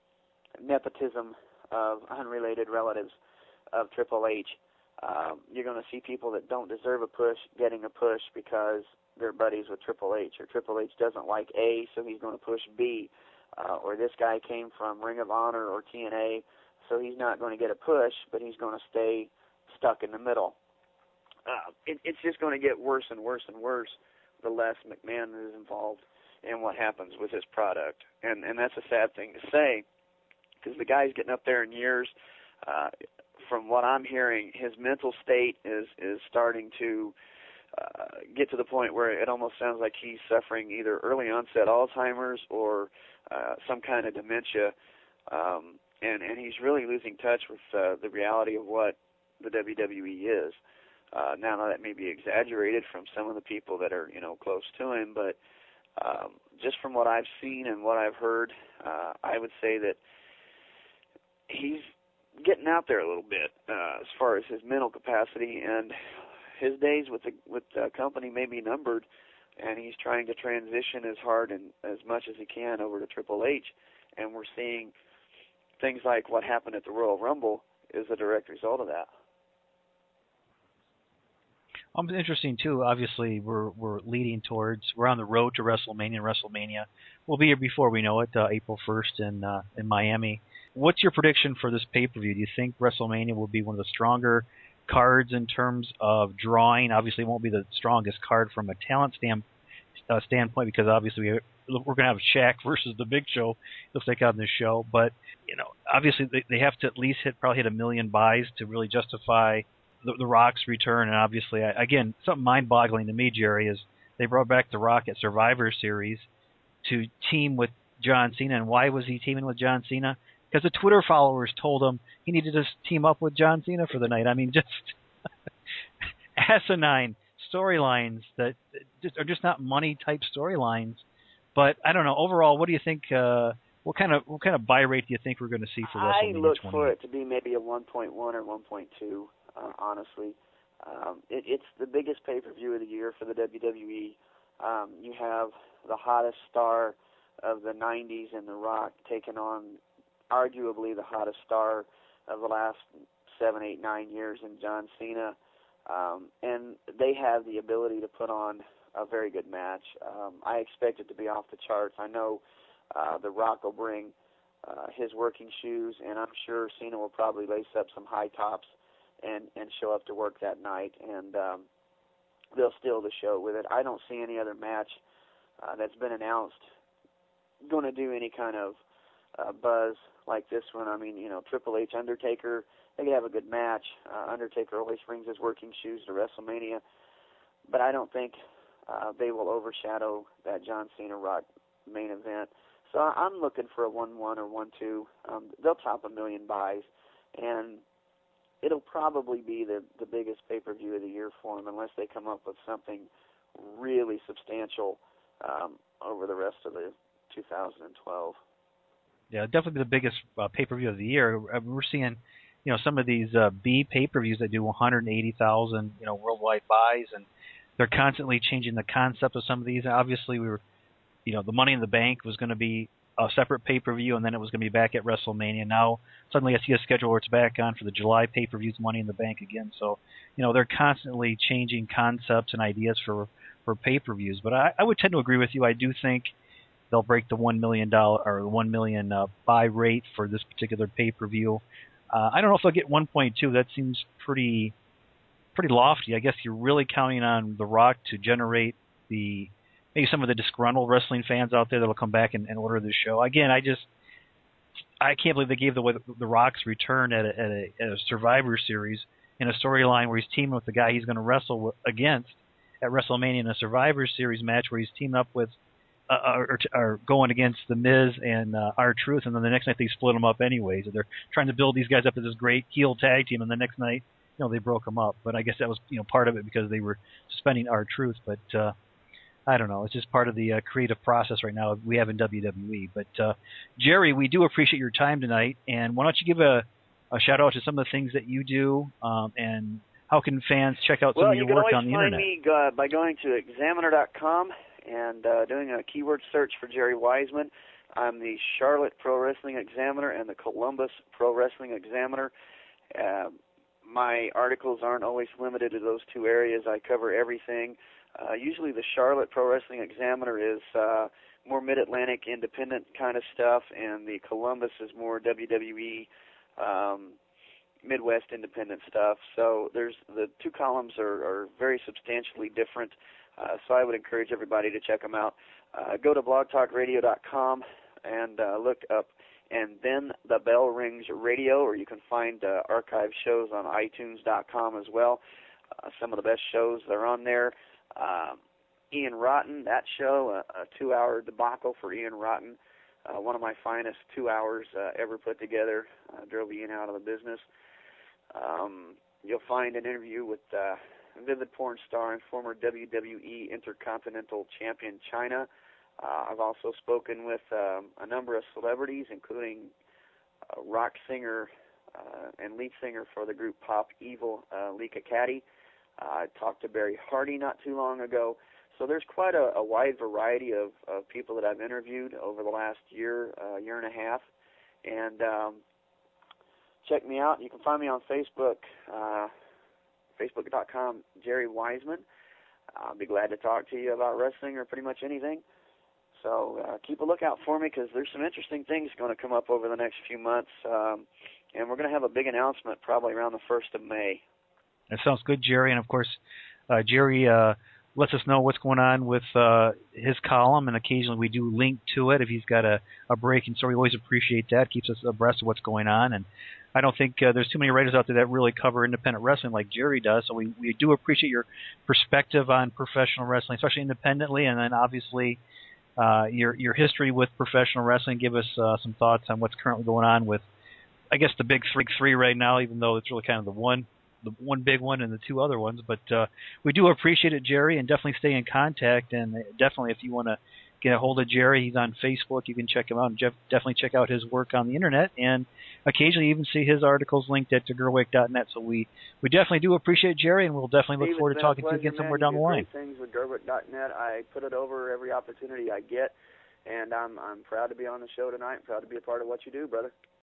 nepotism of unrelated relatives of Triple H. Um, you're going to see people that don't deserve a push getting a push because they're buddies with Triple H, or Triple H doesn't like A, so he's going to push B, uh, or this guy came from Ring of Honor or T N A, so he's not going to get a push, but he's going to stay stuck in the middle. Uh, it, it's just going to get worse and worse and worse the less McMahon is involved in what happens with his product. And and that's a sad thing to say, because the guy's getting up there in years. Uh, from what I'm hearing, his mental state is, is starting to uh, get to the point where it almost sounds like he's suffering either early onset Alzheimer's or uh, some kind of dementia. Um, and, and he's really losing touch with uh, the reality of what the W W E is. Uh, now, that may be exaggerated from some of the people that are, you know, close to him, but um, just from what I've seen and what I've heard, uh, I would say that he's getting out there a little bit uh, as far as his mental capacity, and his days with the with the company may be numbered, and he's trying to transition as hard and as much as he can over to Triple H, and we're seeing things like what happened at the Royal Rumble is a direct result of that. Um, interesting too. Obviously, we're we're leading towards we're on the road to WrestleMania. WrestleMania will be here before we know it, uh, April first in uh, in Miami. What's your prediction for this pay-per-view? Do you think WrestleMania will be one of the stronger cards in terms of drawing? Obviously, it won't be the strongest card from a talent stand, uh, standpoint because obviously we, we're going to have Shaq versus the Big Show. Looks like on this show, but you know, obviously they, they have to at least hit probably hit a million buys to really justify the, the Rock's return, and obviously, I, again, something mind-boggling to me, Jerry, is they brought back the Rock at Survivor Series to team with John Cena. And why was he teaming with John Cena? Because the Twitter followers told him he needed to team up with John Cena for the night. I mean, just asinine storylines that just are just not money-type storylines. But I don't know. Overall, what do you think? Uh, what kind of what kind of buy rate do you think we're going to see for WrestleMania I look twenty-eight? for it to be maybe a one point one or one point two. Uh, honestly, um, it, it's the biggest pay-per-view of the year for the W W E. Um, you have the hottest star of the nineties in The Rock taking on arguably the hottest star of the last seven, eight, nine years in John Cena. Um, and they have the ability to put on a very good match. Um, I expect it to be off the charts. I know uh, The Rock will bring uh, his working shoes, and I'm sure Cena will probably lace up some high tops and, and show up to work that night, and um, they'll steal the show with it. I don't see any other match uh, that's been announced going to do any kind of uh, buzz like this one. I mean, you know, Triple H, Undertaker, they could have a good match. Uh, Undertaker always brings his working shoes to WrestleMania, but I don't think uh, they will overshadow that John Cena Rock main event. So I'm looking for a one one or one two. Um, they'll top a million buys, and it'll probably be the, the biggest pay-per-view of the year for them unless they come up with something really substantial um, over the rest of the two thousand twelve. Yeah, definitely the biggest uh, pay-per-view of the year. We're seeing, you know, some of these uh, B pay-per-views that do one hundred eighty thousand, you know, worldwide buys, and they're constantly changing the concept of some of these. And obviously, we were, you know, the Money in the Bank was going to be a separate pay-per-view, and then it was going to be back at WrestleMania. Now, suddenly I see a schedule where it's back on for the July pay-per-views, Money in the Bank again. So, you know, they're constantly changing concepts and ideas for, for pay-per-views. But I, I would tend to agree with you. I do think they'll break the one million dollars or the one million uh, buy rate for this particular pay-per-view. Uh, I don't know if they'll get one point two. That seems pretty pretty lofty. I guess you're really counting on The Rock to generate the maybe some of the disgruntled wrestling fans out there that will come back and, and order this show. Again, I just I can't believe they gave the the Rock's return at a, at a, at a Survivor Series in a storyline where he's teaming with the guy he's going to wrestle against at WrestleMania in a Survivor Series match where he's teaming up with uh, or, or going against The Miz and uh, R-Truth, and then the next night they split them up anyways. They're trying to build these guys up as this great heel tag team, and the next night, you know, they broke them up. But I guess that was, you know, part of it because they were suspending R-Truth. But uh, I don't know. It's just part of the uh, creative process right now we have in W W E. But uh, Jerry, we do appreciate your time tonight, and why don't you give a, a shout out to some of the things that you do, um, and how can fans check out some well, of your work on the internet? internet? Well, you can always find me uh, by going to examiner dot com and uh, doing a keyword search for Jerry Wiseman. I'm the Charlotte Pro Wrestling Examiner and the Columbus Pro Wrestling Examiner. Uh, my articles aren't always limited to those two areas. I cover everything. Uh, usually the Charlotte Pro Wrestling Examiner is uh, more Mid-Atlantic independent kind of stuff, and the Columbus is more W W E um, Midwest independent stuff. So there's the two columns are, are very substantially different. Uh, so I would encourage everybody to check them out. Uh, go to blog talk radio dot com and uh, look up And Then the Bell Rings Radio, or you can find uh, archive shows on i tunes dot com as well. Uh, some of the best shows that are on there. Um, Ian Rotten, that show, a, a two-hour debacle for Ian Rotten, uh, one of my finest two hours uh, ever put together. Uh, drove Ian out of the business. Um, you'll find an interview with uh, Vivid porn star and former W W E Intercontinental Champion Chyna. Uh, I've also spoken with um, a number of celebrities, including uh, rock singer uh, and lead singer for the group Pop Evil, uh, Lika Caddy. Uh, I talked to Barry Hardy not too long ago. So there's quite a, a wide variety of, of people that I've interviewed over the last year, uh, year and a half. And um, check me out. You can find me on Facebook, uh, facebook dot com, Jerry Wiseman. I'll be glad to talk to you about wrestling or pretty much anything. So uh, keep a lookout for me because there's some interesting things going to come up over the next few months. Um, and we're going to have a big announcement probably around the first of May. That sounds good, Jerry. And, of course, uh, Jerry uh, lets us know what's going on with uh, his column, and occasionally we do link to it if he's got a, a breaking story. We always appreciate that. Keeps us abreast of what's going on. And I don't think uh, there's too many writers out there that really cover independent wrestling like Jerry does. So we, we do appreciate your perspective on professional wrestling, especially independently, and then obviously uh, your your history with professional wrestling. Give us uh, some thoughts on what's currently going on with, I guess, the big three, three right now, even though it's really kind of the one, the one big one and the two other ones. But uh, we do appreciate it, Jerry, and definitely stay in contact. And definitely, if you want to get a hold of Jerry, he's on Facebook. You can check him out, and Jeff, definitely check out his work on the internet, and occasionally even see his articles linked at gerwick dot net. So we, we definitely do appreciate Jerry, and we'll definitely Steve, look forward to talking to you again man. somewhere you down do the line. Great things with gerwick dot net. I put it over every opportunity I get, and I'm I'm proud to be on the show tonight. I'm proud to be a part of what you do, brother.